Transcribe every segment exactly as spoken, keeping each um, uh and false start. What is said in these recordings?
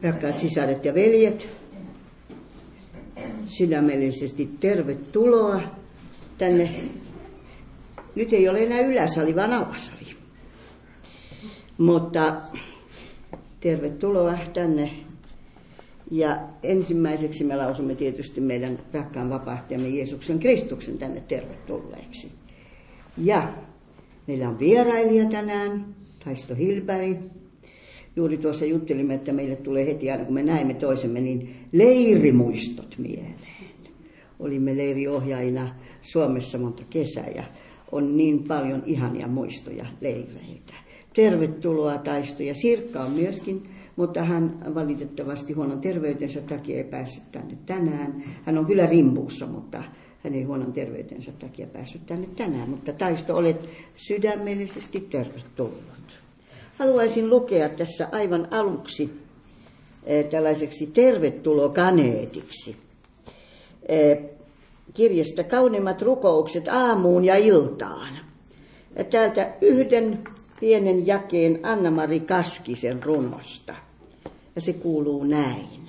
Rakkaat sisaret ja veljet, sydämellisesti tervetuloa tänne. Nyt ei ole enää yläsali, vaan alasali. Mutta tervetuloa tänne. Ja ensimmäiseksi me lausumme tietysti meidän rakkaan vapahtajamme Jeesuksen Kristuksen tänne tervetulleeksi. Ja meillä on vierailija tänään, Taisto Hilberg. Juuri tuossa juttelimme, että meille tulee heti aina kun me näemme toisemme, niin leirimuistot mieleen. Olimme leiriohjaajina Suomessa monta kesää ja on niin paljon ihania muistoja leireiltä. Tervetuloa Taisto, ja Sirkka on myöskin, mutta hän valitettavasti huonon terveytensä takia ei päässyt tänne tänään. Hän on kyllä rimpuussa, mutta hän ei huonon terveytensä takia päässyt tänne tänään. Mutta Taisto, olet sydämellisesti tervetullut. Haluaisin lukea tässä aivan aluksi eh, tällaiseksi tervetulokaneetiksi eh, kirjasta Kauneimmat rukoukset aamuun ja iltaan. Ja täältä yhden pienen jakeen Anna-Mari Kaskisen runosta. Ja se kuuluu näin.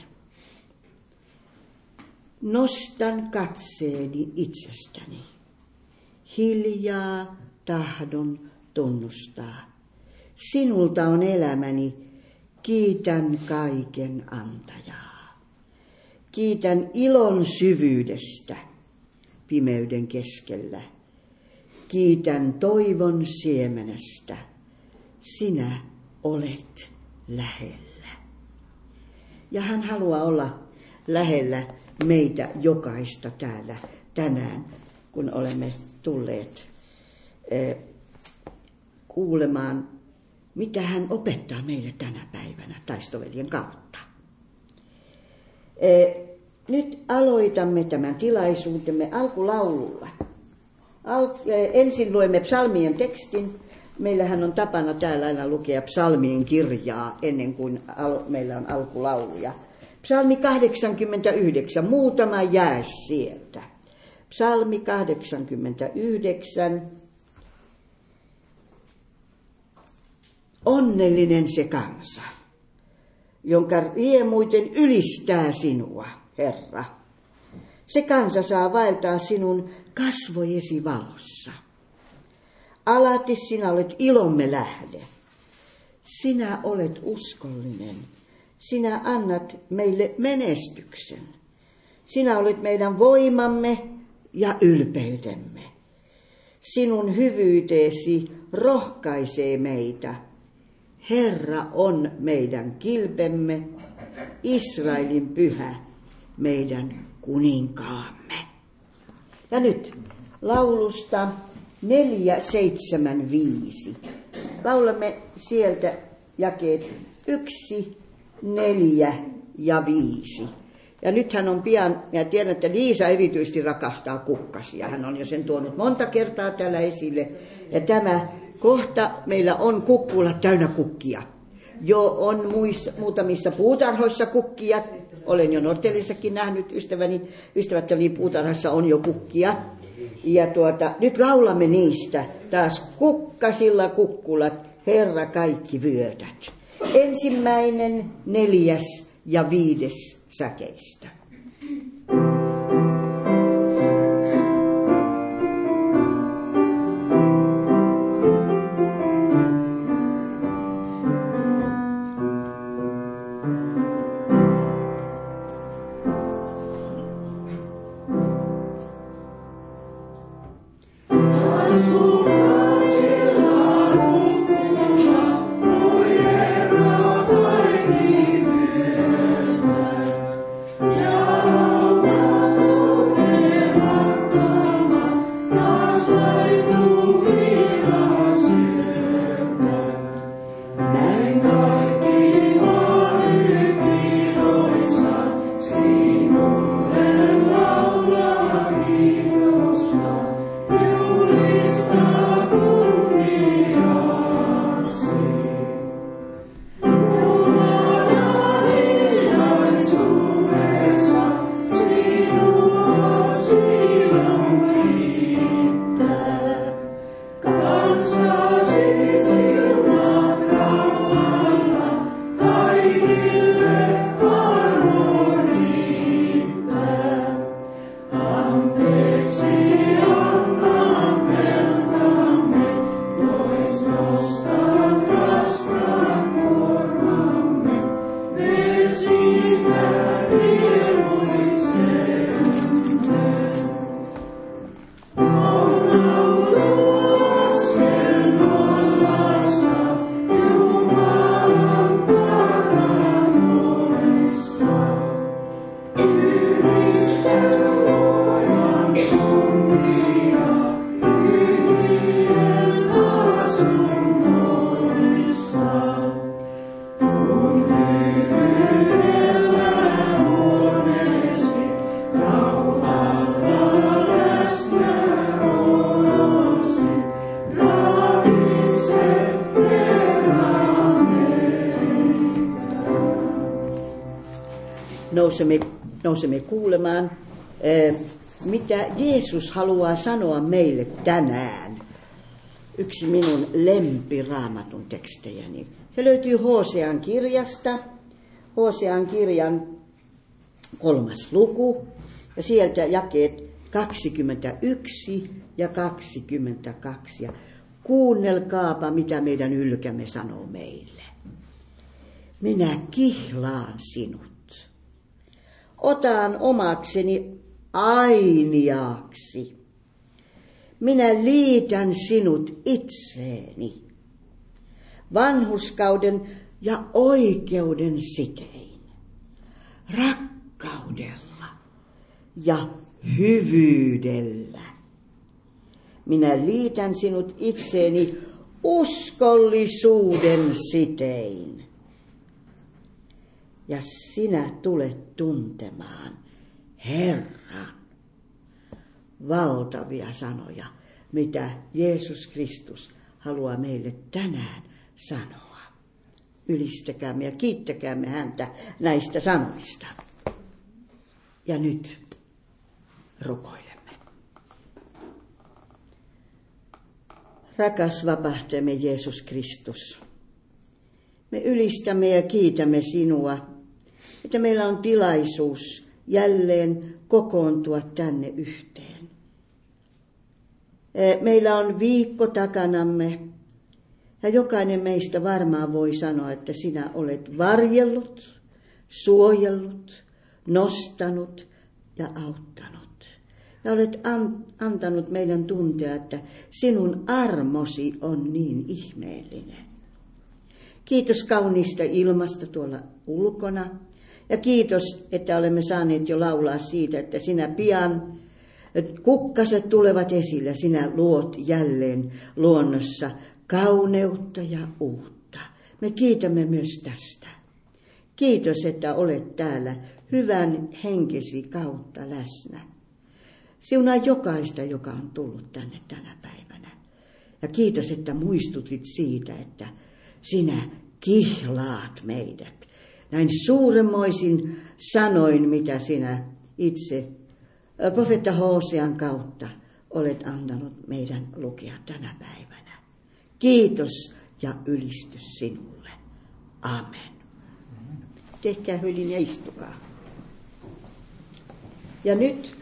Nostan katseeni itsestäni. Hiljaa tahdon tunnustaa. Sinulta on elämäni, kiitän kaiken antajaa. Kiitän ilon syvyydestä pimeyden keskellä. Kiitän toivon siemenestä. Sinä olet lähellä. Ja hän haluaa olla lähellä meitä jokaista täällä tänään, kun olemme tulleet eh, kuulemaan, mitä hän opettaa meille tänä päivänä Taistoveljen kautta. Eh, nyt aloitamme tämän tilaisuutemme alkulaululla. Al, eh, ensin luemme psalmien tekstin. Meillähän on tapana täällä aina lukea psalmien kirjaa ennen kuin al, meillä on alkulauluja. Psalmi kahdeksankymmentäyhdeksän, muutama jää sieltä. Psalmi kahdeksankymmentäyhdeksän. Onnellinen se kansa, jonka riemuiten ylistää sinua, Herra. Se kansa saa vaeltaa sinun kasvojesi valossa. Alati sinä olet ilomme lähde. Sinä olet uskollinen. Sinä annat meille menestyksen. Sinä olet meidän voimamme ja ylpeytemme. Sinun hyvyyteesi rohkaisee meitä. Herra on meidän kilpemme, Israelin pyhä, meidän kuninkaamme. Ja nyt laulusta neljä, seitsemän, viisi. Laulamme sieltä jakeet yksi, neljä ja viisi. Ja nythän on pian, ja tiedän, että Liisa erityisesti rakastaa kukkasia. Hän on jo sen tuonut monta kertaa täällä esille. Ja tämä kohta meillä on kukkula täynnä kukkia. Jo on muissa, muutamissa puutarhoissa kukkia. Olen jo Nortelissakin nähnyt ystäväni, ystävättäni puutarhassa on jo kukkia. Ja tuota, nyt laulamme niistä taas kukkasilla kukkulat, Herra kaikki vyötät. Ensimmäinen, neljäs ja viides säkeistä. Yeah. nousemme, nousemme kuulemaan, mitä Jeesus haluaa sanoa meille tänään. Yksi minun lempiraamatun tekstejäni. Se löytyy Hosean kirjasta, Hosean kirjan kolmas luku, ja sieltä jakeet kaksikymmentäyksi ja kaksikymmentäkaksi. Ja kuunnelkaapa, mitä meidän ylkämme sanoo meille. Minä kihlaan sinut. Otan omakseni ainiaaksi. Minä liitän sinut itseeni. Vanhurskauden ja oikeuden sitein. Rakkaudella ja hyvyydellä. Minä liitän sinut itseeni uskollisuuden sitein. Ja sinä tulet tuntemaan Herran. Valtavia sanoja, mitä Jeesus Kristus haluaa meille tänään sanoa. Ylistäkäämme ja kiittäkäämme häntä näistä sanoista. Ja nyt rukoilemme. Rakas vapahtajamme Jeesus Kristus, me ylistämme ja kiitämme sinua, että meillä on tilaisuus jälleen kokoontua tänne yhteen. Meillä on viikko takanamme ja jokainen meistä varmaan voi sanoa, että sinä olet varjellut, suojellut, nostanut ja auttanut. Ja olet antanut meidän tuntea, että sinun armosi on niin ihmeellinen. Kiitos kauniista ilmasta tuolla ulkona. Ja kiitos, että olemme saaneet jo laulaa siitä, että sinä pian kukkaset tulevat esille. Sinä luot jälleen luonnossa kauneutta ja uutta. Me kiitämme myös tästä. Kiitos, että olet täällä hyvän henkesi kautta läsnä. Siunaa jokaista, joka on tullut tänne tänä päivänä. Ja kiitos, että muistutit siitä, että sinä kihlaat meidät. Näin suuremmoisin sanoin, mitä sinä itse profeetta Hosean kautta olet antanut meidän lukea tänä päivänä. Kiitos ja ylistys sinulle. Amen. Tehkää hyvin ja istukaa. Ja nyt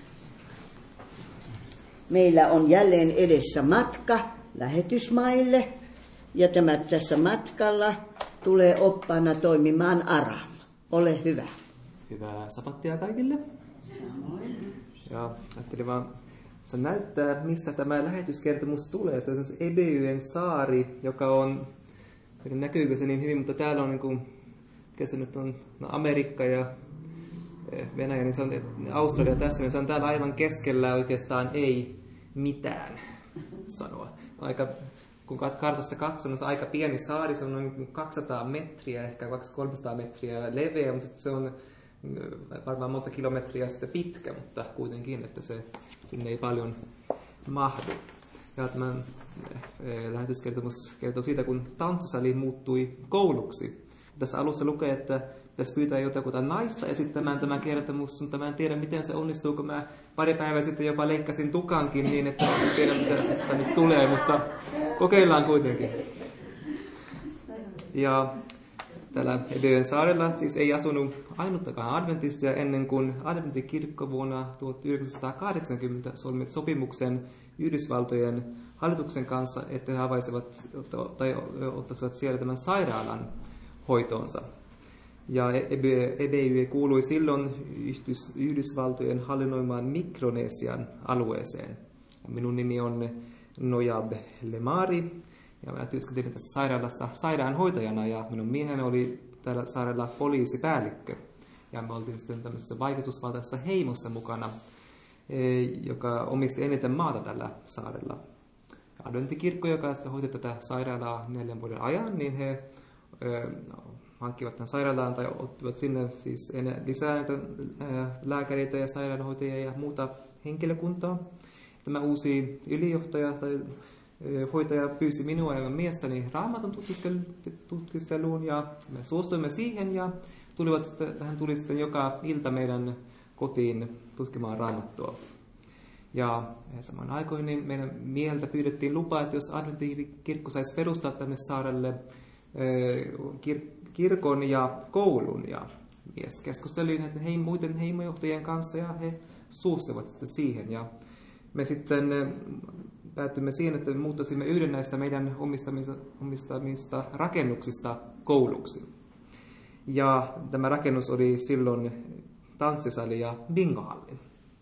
meillä on jälleen edessä matka lähetysmaille. Ja tämä tässä matkalla tulee oppaana toimimaan Aram. Ole hyvä. Hyvää sapattia kaikille. Samoin. Ja ajattelin vaan, se näyttää, mistä tämä lähetyskertomus tulee. Se on se Ebeyjen saari, joka on, näkyykö se niin hyvin, mutta täällä on, niin kuin, mikä se nyt on, no Amerikka ja Venäjä, niin se on Australia tässä, niin se on täällä aivan keskellä oikeastaan ei mitään sanoa. Aika, kun kartasta katson, se on aika pieni saari, se on noin kaksisataa metriä, ehkä kaksisataa–kolmesataa metriä leveä, mutta se on varmaan monta kilometriä sitten pitkä, mutta kuitenkin, että se sinne ei paljon mahdu. Ja tämä lähetyskertomus kertoo siitä, kun tanssisali muuttui kouluksi. Tässä alussa lukee, että pitäisi pyytää jotakuta naista esittämään tämä kertomus, mutta mä en tiedä, miten se onnistuu, kun mä pari päivää sitten jopa leikkasin tukankin niin, että en tiedä, mitä sitä nyt tulee, mutta kokeillaan kuitenkin. Ja täällä Ebeyjen saarella siis ei asunut ainuttakaan adventistia ennen kuin adventikirkko vuonna tuhatyhdeksänsataakahdeksankymmentä solmi sopimuksen Yhdysvaltojen hallituksen kanssa, että he havaisivat tai ottaisivat siellä tämän sairaalan hoitoonsa. Ja Ebeyy kuului silloin Yhdysvaltojen hallinnoimaan Mikronesian alueeseen. Minun nimi on Nojab Lemari. Ja mä työskentelin tässä sairaalassa sairaanhoitajana ja minun mieheni oli täällä sairaalla poliisipäällikkö. Ja me oltiin sitten tämmöisessä vaikutusvaltaisessa heimossa mukana, joka omisti eniten maata tällä saarella. Adventikirkko, joka sitten hoiti tätä sairaalaa neljän vuoden ajan, niin he hankkivat tämän sairaalaan tai ottivat sinne siis lisää lääkäreitä ja sairaanhoitajia ja muuta henkilökuntaa. Tämä uusi ylijohtaja tai hoitaja pyysi minua ja miestäni raamatun tutkiskeluun ja me suostuimme siihen ja tulivat sitten, hän tuli sitten joka ilta meidän kotiin tutkimaan Raamattua. Ja samaan aikoihin niin meidän mieheltä pyydettiin lupaa, että jos adventtikirkko saisi perustaa tänne saarelle kir- kirkon ja koulun. Ja mies keskusteli näiden heim- muiden heimojohtajien kanssa ja he suostuivat sitten siihen. Ja me sitten päätyimme siihen, että me muuttaisimme yhden näistä meidän omistamista, omistamista rakennuksista kouluksi. Ja tämä rakennus oli silloin tanssisali ja bingohalli.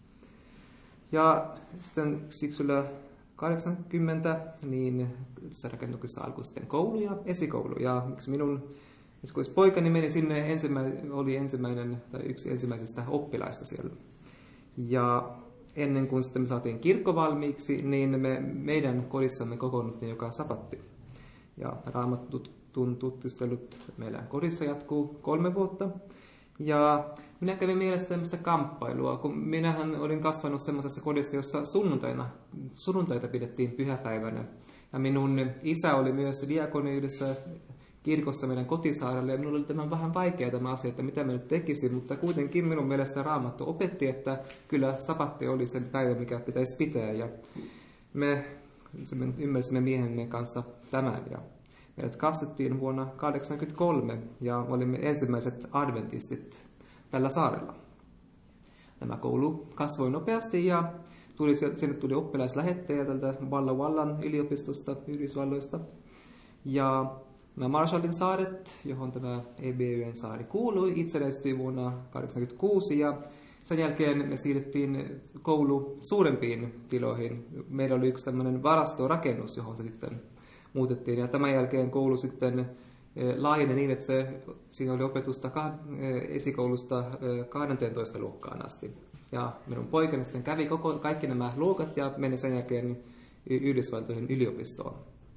Ja sitten syksyllä kahdeksankymmentä, niin tässä rakennuksessa alkoi sitten koulu ja esikoulu. Ja yksi minun poikani meni sinne, ensimmäinen, oli ensimmäinen tai yksi ensimmäisistä oppilaista siellä. Ja ennen kuin sitten me saatiin kirkko valmiiksi, niin me, meidän kodissamme kokoonnuttiin joka sapatti. Ja Raamattun tutkistelut meillä kodissa jatkuu kolme vuotta. Ja minä kävin mielessä tämmöistä kamppailua, kun minähän olin kasvanut semmoisessa kodissa, jossa sunnuntaina, sunnuntaita pidettiin pyhäpäivänä. Ja minun isä oli myös diakoni yhdessä kirkossa meidän kotisaarelle, ja minulla oli tämä vähän vaikea tämä asia, että mitä mä nyt tekisin, mutta kuitenkin minun mielestä Raamattu opetti, että kyllä sapatti oli sen päivä, mikä pitäisi pitää, ja me ymmärsimme miehemme kanssa tämän, ja meidät kastettiin vuonna tuhatyhdeksänsataakahdeksankymmentäkolme, ja olimme ensimmäiset adventistit tällä saarella. Tämä koulu kasvoi nopeasti, ja tuli, sinne tuli oppilaislähettäjä tältä Walla Wallan yliopistosta, Yhdysvalloista, ja nämä Marshallin saaret, johon tämä E B Y:n saari kuului, itsenäistyi vuonna tuhatyhdeksänsataakahdeksankymmentäkuusi, ja sen jälkeen me siirrettiin koulu suurempiin tiloihin. Meillä oli yksi tämmöinen varastorakennus, johon se sitten muutettiin, ja tämän jälkeen koulu sitten laajeni niin, että se, siinä oli opetusta esikoulusta kahdenteentoista luokkaan asti. Ja minun poikani sitten kävi koko, kaikki nämä luokat ja meni sen jälkeen Yhdysvaltojen yliopistoon.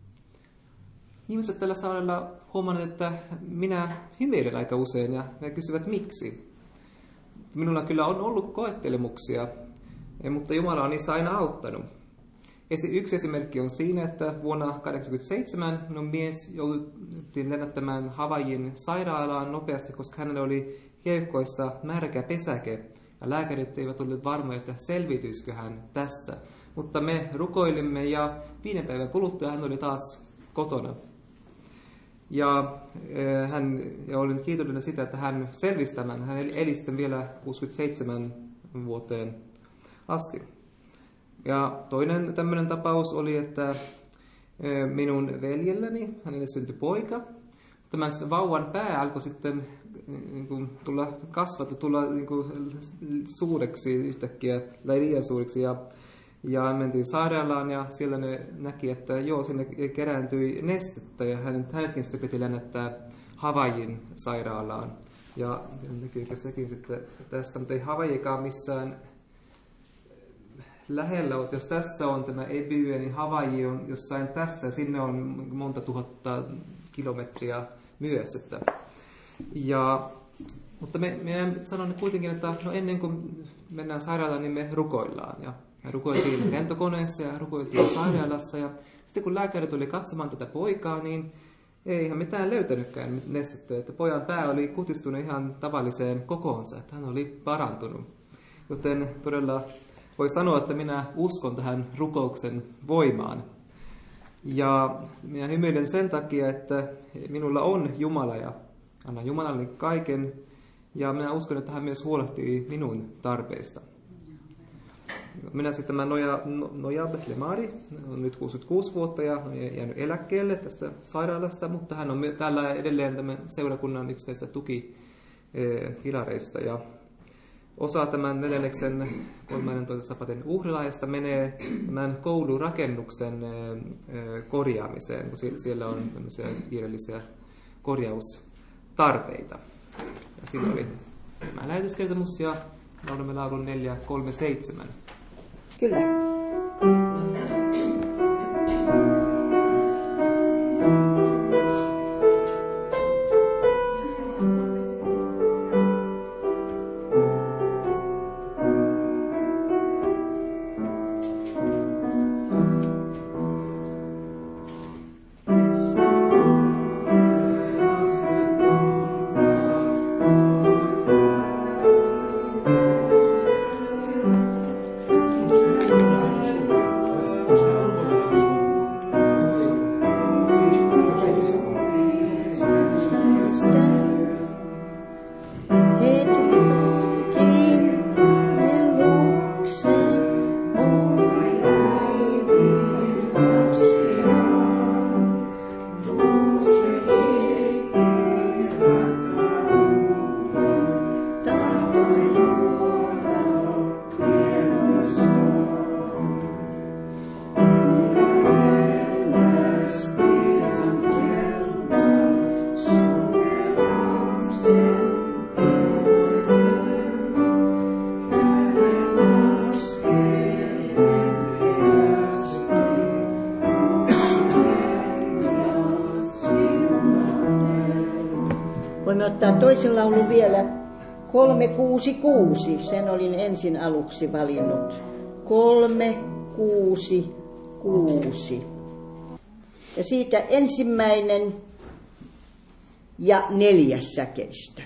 Ihmiset tällä saarella huomannut, että minä hymyilen aika usein ja he kysyvät miksi. Minulla kyllä on ollut koettelemuksia, mutta Jumala on niissä aina auttanut. Yksi esimerkki on siinä, että vuonna tuhatyhdeksänsataakahdeksankymmentäseitsemän minun mies joutui lennättämään Havaijin sairaalaan nopeasti, koska hänellä oli keuhkoissa märkä pesäke. Ja lääkärit eivät olleet varmoja, että selviytyisikö hän tästä. Mutta me rukoilimme ja viiden päivän kuluttua hän oli taas kotona. Ja, äh, hän, ja olin kiitollinen sitä, että hän selvisi tämän. Hän eli sitten vielä kuusikymmentäseitsemän vuoteen asti. Ja toinen tämmöinen tapaus oli, että minun veljelläni, hänelle syntyi poika. Tämän vauvan pää alkoi sitten niin kuin, tulla kasvata, tulla niin kuin, suureksi yhtäkkiä, tai liian suuriksi. Ja, ja mentiin sairaalaan ja siellä ne näki, että joo, sinne kerääntyi nestettä ja hänet, hänetkin sitten piti lennättää Havaijin sairaalaan. Ja näkyykö sekin sitten tästä, mutta ei Havajikaan missään lähellä, jos tässä on tämä E B Y, niin Havaiji on jossain tässä, sinne on monta tuhatta kilometriä myös. Että. Ja, mutta me, me sanon kuitenkin, että no ennen kuin mennään sairaalaan, niin me rukoillaan. Ja me rukoiltiin lentokoneessa ja rukoiltiin sairaalassa. Ja sitten kun lääkäri tuli katsomaan tätä poikaa, niin ei ihan mitään löytänytkään nestettä. Että pojan pää oli kutistunut ihan tavalliseen kokoonsa, että hän oli parantunut. Joten todella voi sanoa, että minä uskon tähän rukouksen voimaan. Ja minä hymyilen sen takia, että minulla on Jumala ja annan Jumalalle kaiken. Ja minä uskon, että hän myös huolehtii minun tarpeista. Minä sitten tämä Noja, Noja Lemari on nyt kuusikymmentäkuusi vuotta ja on jäänyt eläkkeelle tästä sairaalasta, mutta hän on täällä edelleen tämän seurakunnan yksittäistä tukihilareista. Ja osa tämän neljänneksen kolmannentoista sapatin uhrilaajasta menee tämän koulurakennuksen korjaamiseen, kun siellä on tämmöisiä kiireellisiä korjaustarpeita. Ja siinä oli tämä lähetyskertomus ja laulamme laulun neljä kolme seitsemän. Kyllä. Oh ottaa toisen laulun vielä. kolme kuusi kuusi, sen olin ensin aluksi valinnut. kolme kuusi kuusi. Ja siitä ensimmäinen ja neljäs säkeistö.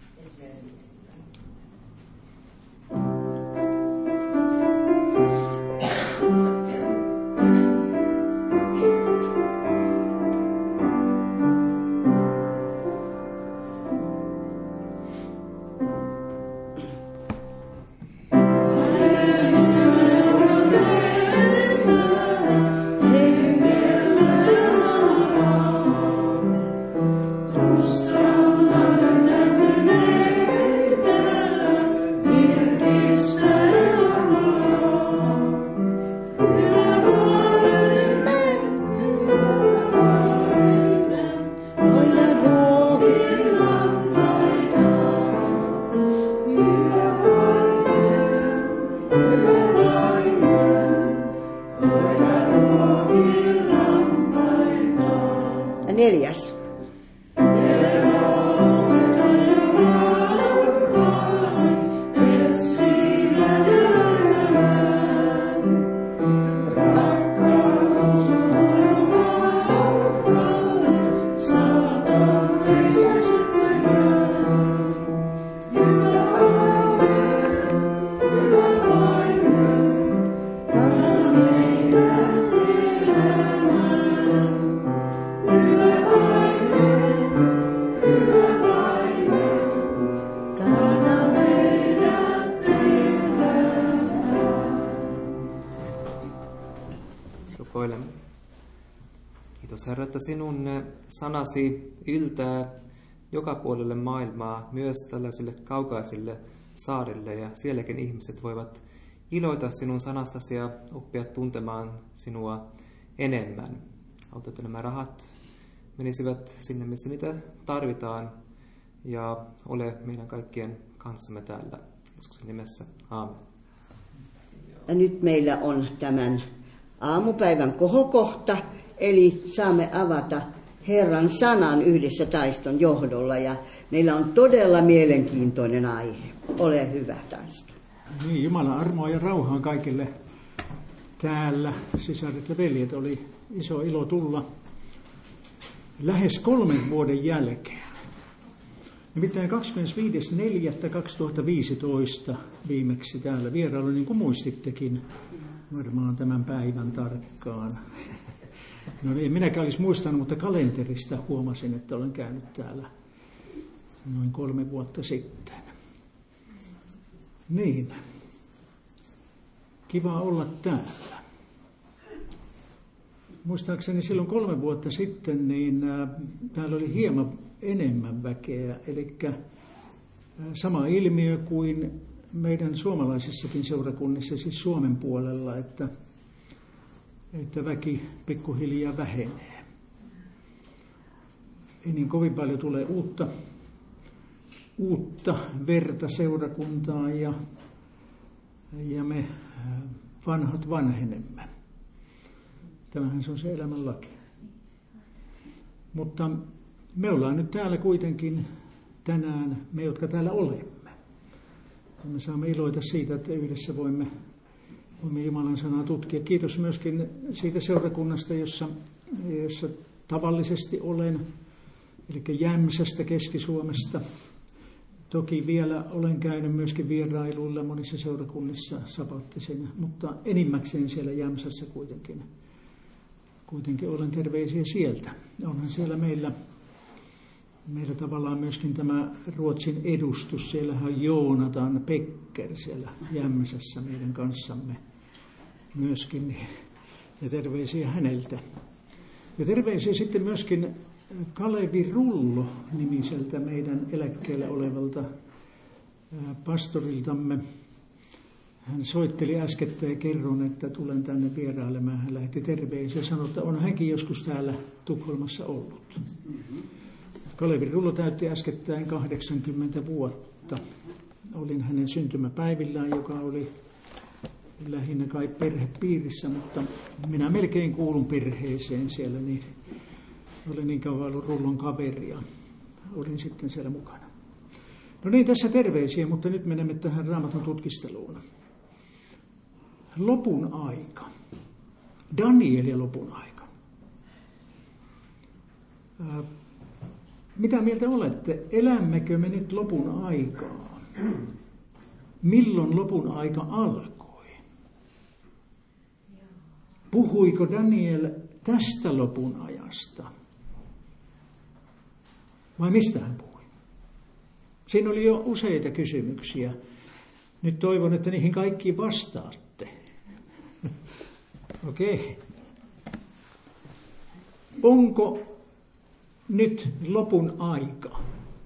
Neljäs. Kiitos Herra, että sinun sanasi yltää joka puolelle maailmaa, myös tällaisille kaukaisille saarille, ja sielläkin ihmiset voivat iloita sinun sanastasi ja oppia tuntemaan sinua enemmän. Auta, että nämä rahat menisivät sinne, missä niitä tarvitaan, ja ole meidän kaikkien kanssamme täällä. Jeesuksen nimessä. Aamen. Ja nyt meillä on tämän aamupäivän kohokohta, eli saamme avata Herran sanan yhdessä Taiston johdolla, ja meillä on todella mielenkiintoinen aihe. Ole hyvä, Taisto. Niin, Jumalan armoa ja rauhaa kaikille täällä. Sisaret ja veljet, oli iso ilo tulla lähes kolmen vuoden jälkeen. Nimittäin kahdeskymmenesviides neljättä kaksituhattaviisitoista viimeksi täällä vierailu, niin kuin muistittekin varmaan tämän päivän tarkkaan. No niin, minäkään olisi muistanut, mutta kalenterista huomasin, että olen käynyt täällä noin kolme vuotta sitten. Niin, kiva olla täällä. Muistaakseni silloin kolme vuotta sitten, niin äh, täällä oli hieman enemmän väkeä, eli äh, sama ilmiö kuin meidän suomalaisissakin seurakunnissa, siis Suomen puolella, että, että väki pikkuhiljaa vähenee. Ei niin kovin paljon tulee uutta, uutta verta seurakuntaan ja, ja me vanhat vanhenemme. Tämähän se on se elämän laki. Mutta me ollaan nyt täällä kuitenkin tänään, me jotka täällä olemme. Me saamme iloita siitä, että yhdessä voimme, voimme Jumalan sanaa tutkia. Kiitos myöskin siitä seurakunnasta, jossa, jossa tavallisesti olen, eli Jämsästä, Keski-Suomesta. Toki vielä olen käynyt myöskin vierailuilla monissa seurakunnissa sabattisina, mutta enimmäkseen siellä Jämsässä kuitenkin, kuitenkin olen terveisiä sieltä. Onhan siellä meillä, meillä tavallaan myöskin tämä Ruotsin edustus. Siellähän on Joonatan Pekker siellä Jämsässä meidän kanssamme myöskin, ja terveisiä häneltä. Ja terveisiä sitten myöskin Kalevi Rullo nimiseltä meidän eläkkeellä olevalta pastoriltamme. Hän soitteli äskettä ja kerron, että tulen tänne vierailemaan. Hän lähetti terveisiä ja sanoi, että on hänkin joskus täällä Tukholmassa ollut. Mm-hmm. Kalevi Rullo täytti äskettäin kahdeksankymmentä vuotta. Olin hänen syntymäpäivillään, joka oli lähinnä kai perhepiirissä, mutta minä melkein kuulun perheeseen siellä, niin olin niin kauan ollut Rullon kaveri ja olin sitten siellä mukana. No niin, tässä terveisiä, mutta nyt menemme tähän Raamatun tutkisteluun. Lopun aika. Daniel ja lopun aika. Äh, mitä mieltä olette? Elämmekö me nyt lopun aikaa? Milloin lopun aika alkoi? Puhuiko Daniel tästä lopun ajasta? Vai mistä hän puhui? Siinä oli jo useita kysymyksiä. Nyt toivon, että niihin kaikki vastaatte. Okei. Okay. Onko nyt lopun aika?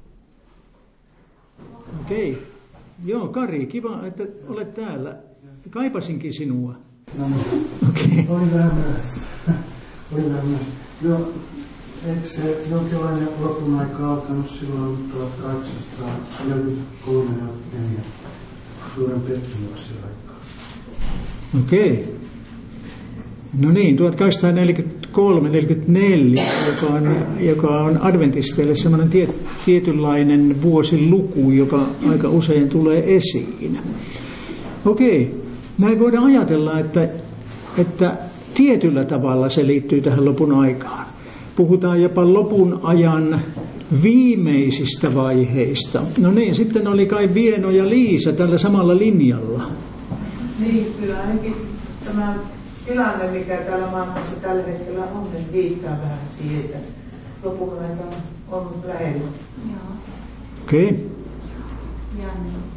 Okei. Okay. Joo, Kari, kiva, että olet täällä. Kaipasinkin sinua. No niin. Okei. Okay. Oli vähän myöhässä. Oli vähän myöhässä. Joo, eikö se jonkinlainen lopun aika alkanut silloin tuhatkahdeksansataaneljäkymmentäkolme ja neljä suuren pettymyksen aikaa? Okei. Okay. No niin, tuhatkahdeksansataaneljäkymmentäkolme neljäkymmentäneljä, joka on, joka on adventisteille semmoinen tie, tietynlainen vuosiluku, joka aika usein tulee esiin. Okei, näin voidaan ajatella, että, että tietyllä tavalla se liittyy tähän lopun aikaan. Puhutaan jopa lopun ajan viimeisistä vaiheista. No niin, sitten oli kai Vieno ja Liisa tällä samalla linjalla. Niin, kyllä ainakin tämä tilanne, mikä täällä maailmassa tällä hetkellä on, niin viittaa vähän siihen, että lopun aika on lähellä. Okei. Okay. Ja,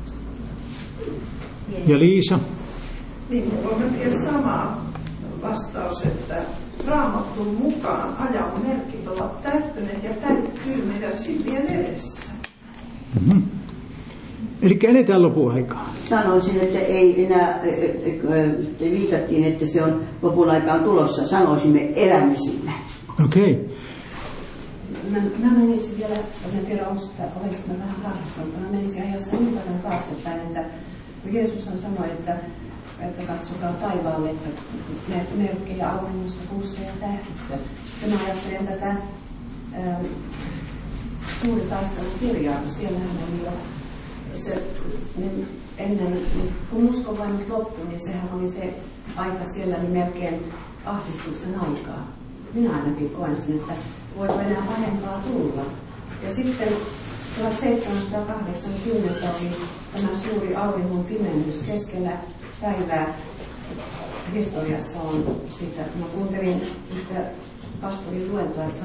niin. Ja Liisa? Niin, minulla on melkein sama vastaus, että Raamatun mukaan ajan merkit ovat täyttyneet ja täyttyy meidän silmien edessä. Mm-hmm. Eli eletään lopun aikaa. Sanoisin, että ei enää, te viitattiin, että se on lopun aikaan tulossa. Sanoisimme elämisillä. Okei. Okay. Mä, mä menisin vielä, en tiedä onko sitä, oliko mä vähän harrastanut, mä menisin ajassa niin paljon taaksepäin, että kun Jeesushan sanoi, että, että katsokaa taivaalle, että näitä merkkejä auringossa, kuussa ja tähdissä. Ja mä ajattelen tätä ää, suuri taistelun kirjaa, kun siellähän on jo se, niin ennen, kun usko vain nyt loppui, niin sehän oli se aika siellä niin melkein ahdistuksen aikaa. Minä ainakin koen sen, että voiko enää pahempaa tulla. Ja sitten tuhatseitsemänsataakahdeksankymmentä oli tämä suuri auringon pimennys keskellä päivää. Historiassa on siitä, mä kuuntelin yhtä pastorin luentoa, että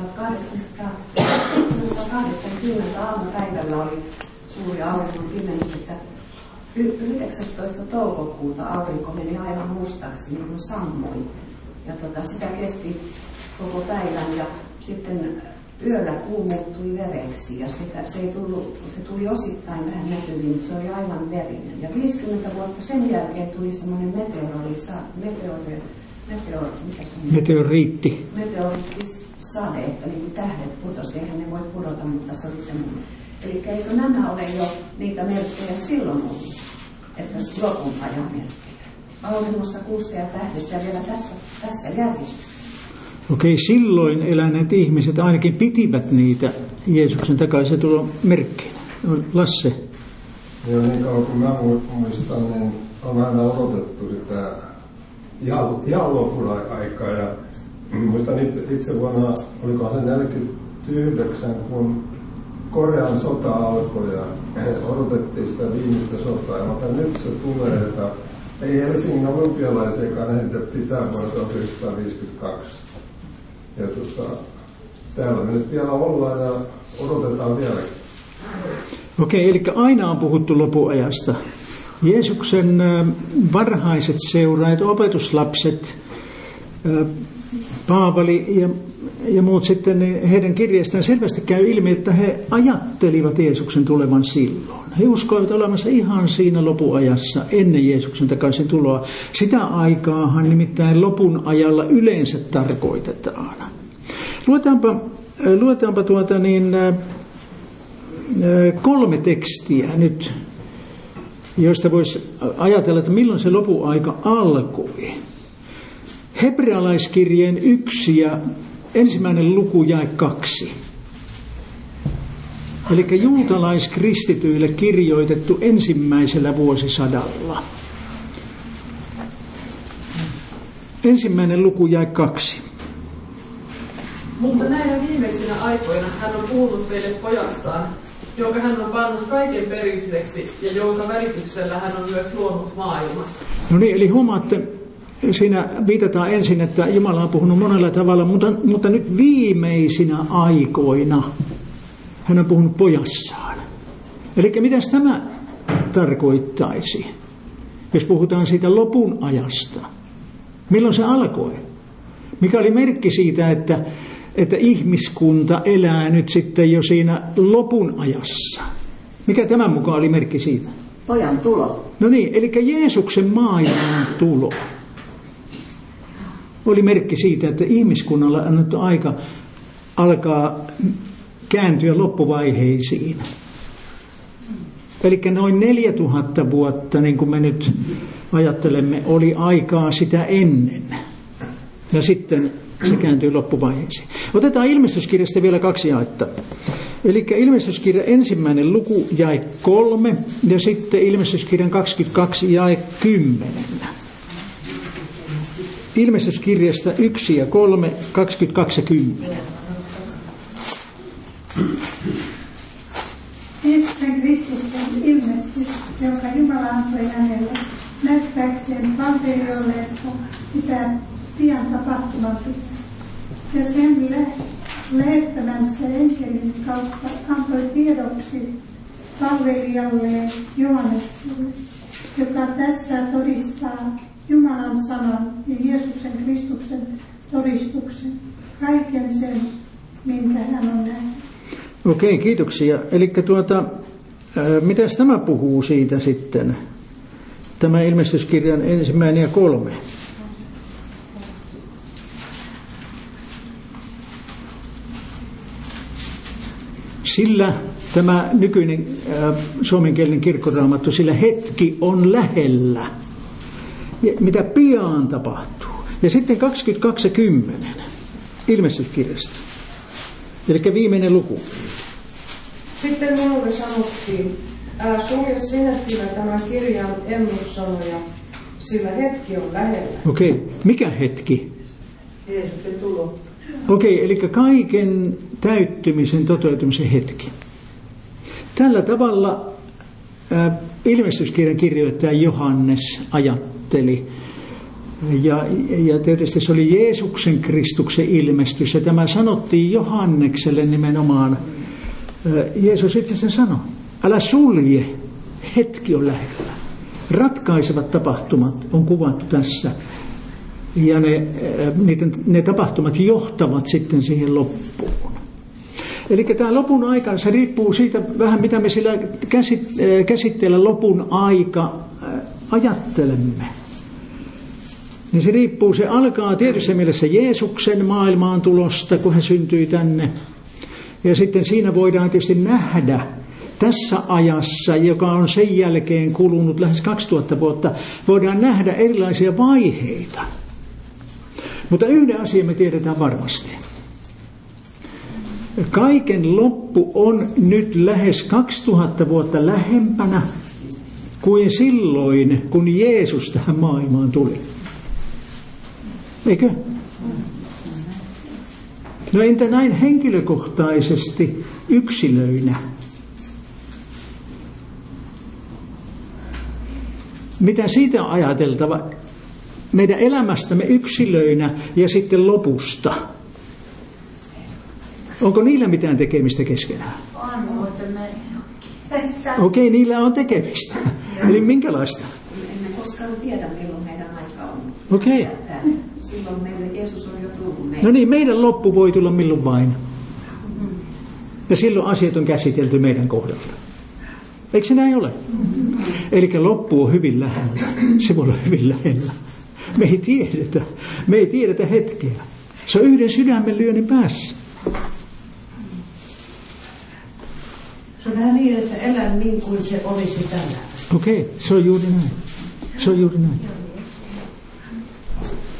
tuhatkahdeksansataakahdeksankymmentä aamupäivällä oli suuri auringon pimennys, että yhdeksästoista toukokuuta aurinko meni aivan mustaksi, niin kuin sammui. Ja tota, sitä kesti koko päivän ja sitten yöllä kuu muuttui vereksi ja sitä, se, ei tullut, se tuli osittain vähän näkyviin, mutta se oli aivan verinen. Ja viisikymmentä vuotta sen jälkeen tuli semmoinen meteorolisa, meteori, meteor, mikä se on? Meteoriitti. Meteoriittisade, että niin kuin tähdet putosi, eihän ne voi pudota, mutta se oli semmoinen. Eli eikö nämä ole jo niitä merkkejä silloin ollut, että lopun ajan merkkejä. Auringossa, kuussa ja tähdessä ja vielä tässä, tässä järjestyksessä. Okei, silloin eläneet ihmiset ainakin pitivät niitä Jeesuksen takaisin tulon merkkeinä. Lasse? Joo, niin kauan kuin mä muistan, niin on aina odotettu sitä ihan lopun aikaa. Ja muistan itse vuonna, olikohan se neljäkymmentäyhdeksän, kun Korean sota alkoi ja odotettiin sitä viimeistä sotaa. Mutta nyt se tulee, että ei Helsingin olympialaisiakaan ehditä pitää vuonna tuhatyhdeksänsataaviisikymmentäkaksi. Ja tuota, täällä me nyt vielä ollaan ja odotetaan vieläkin. Okei, eli aina on puhuttu lopuajasta. Jeesuksen varhaiset seuraajat, opetuslapset, Paavali ja, ja muut sitten, niin heidän kirjeistään selvästi käy ilmi, että he ajattelivat Jeesuksen tulevan silloin. He uskoivat olemassa ihan siinä lopuajassa ennen Jeesuksen takaisin tuloa. Sitä aikaahan nimittäin lopun ajalla yleensä tarkoitetaan. Luetaanpa, luetaanpa tuota niin, kolme tekstiä nyt, joista voisi ajatella, että milloin se lopuaika alkoi. Hebrealaiskirjeen yksi ja ensimmäinen luku jae kaksi. Eli juutalaiskristityille kirjoitettu ensimmäisellä vuosisadalla. Ensimmäinen luku jae kaksi. Mutta näinä viimeisinä aikoina hän on puhunut meille pojastaan, jonka hän on pannut kaiken perilliseksi ja jonka välityksellä hän on myös luonut maailman. No niin, eli huomaatte, siinä viitataan ensin, että Jumala on puhunut monella tavalla, mutta, mutta nyt viimeisinä aikoina hän on puhunut pojassaan. Eli mitäs tämä tarkoittaisi, jos puhutaan siitä lopun ajasta? Milloin se alkoi? Mikä oli merkki siitä, että, että ihmiskunta elää nyt sitten jo siinä lopun ajassa? Mikä tämän mukaan oli merkki siitä? Pojan tulo. No niin, eli Jeesuksen maailman tulo oli merkki siitä, että ihmiskunnalla on nyt aika alkaa kääntyä loppuvaiheisiin. Eli noin neljätuhatta vuotta, niin kuin me nyt ajattelemme, oli aikaa sitä ennen. Ja sitten se kääntyy loppuvaiheisiin. Otetaan ilmestyskirjasta vielä kaksi jaetta. Eli ilmestyskirja ensimmäinen luku jae kolme ja sitten ilmestyskirjan kaksikymmentäkaksi jae kymmenen. Ilmestyskirjasta yksi ja kolme, kaksikymmentäkaksi ja kymmenen. Jeesuksen Kristuksen ilmestys, jonka Jumala antoi hänelle näyttääkseen valtioille, että mitä pian tapahtumat. Ja sen lähettämänsä enkelin kautta antoi tiedoksi palvelijalle Johannekselle, joka tässä todistaa Jumalan sanan ja Jeesuksen Kristuksen todistuksen, kaiken sen, minkä hän on nähnyt. Okei, kiitoksia. Eli tuota, mitäs tämä puhuu siitä sitten? Tämä ilmestyskirjan ensimmäinen ja kolme. Sillä tämä nykyinen äh, suomenkielinen kirkkoraamattu, sillä hetki on lähellä. Ja mitä pian tapahtuu. Ja sitten kaksikymmentäkaksi ja kymmenen ilmestyskirjasta. Eli viimeinen luku. Sitten minulle sanottiin, älä sulje sinä kyllä tämän kirjan ennussanoja, sillä hetki on lähellä. Okei, okay. Mikä hetki? Jeesuksen tulo. Okei, okay, eli kaiken täyttymisen, toteutumisen hetki. Tällä tavalla äh, ilmestyskirjan kirjoittaja Johannes ajatteli. Ja, ja tietysti se oli Jeesuksen Kristuksen ilmestys. Ja tämä sanottiin Johannekselle nimenomaan. Jeesus itse sen sanoi, älä sulje, hetki on lähellä. Ratkaisevat tapahtumat on kuvattu tässä. Ja ne, niiden, ne tapahtumat johtavat sitten siihen loppuun. Eli tämä lopun aika, se riippuu siitä vähän, mitä me sillä käsitteellä lopun aika ajattelemme. Niin se riippuu, se alkaa tietyssä mielessä Jeesuksen maailmaan tulosta, kun hän syntyi tänne. Ja sitten siinä voidaan tietysti nähdä tässä ajassa, joka on sen jälkeen kulunut lähes kaksituhatta vuotta, voidaan nähdä erilaisia vaiheita. Mutta yhden asian me tiedetään varmasti. Kaiken loppu on nyt lähes kaksituhatta vuotta lähempänä kuin silloin, kun Jeesus tähän maailmaan tuli. Eikö? No entä näin henkilökohtaisesti yksilöinä? Mitä siitä on ajateltava? Meidän elämästämme yksilöinä ja sitten lopusta. Onko niillä mitään tekemistä keskenään? On, mutta me... Okei, niillä on tekemistä. Eli minkälaista? Emme koskaan tiedä, milloin meidän aika on. Okei. Silloin meille Jeesus on jo tullut meille. No niin, meidän loppu voi tulla milloin vain. Ja silloin asiat on käsitelty meidän kohdalta. Eikö se näin ole? Eli loppu on hyvin lähellä. Se voi olla hyvin lähellä. Me ei tiedetä. Me ei tiedetä hetkeä. Se on yhden sydämen lyönnin päässä. Se on vähän niin, että elän niin kuin se olisi tänään. Okei, okay, se on juuri näin. Se on juuri näin.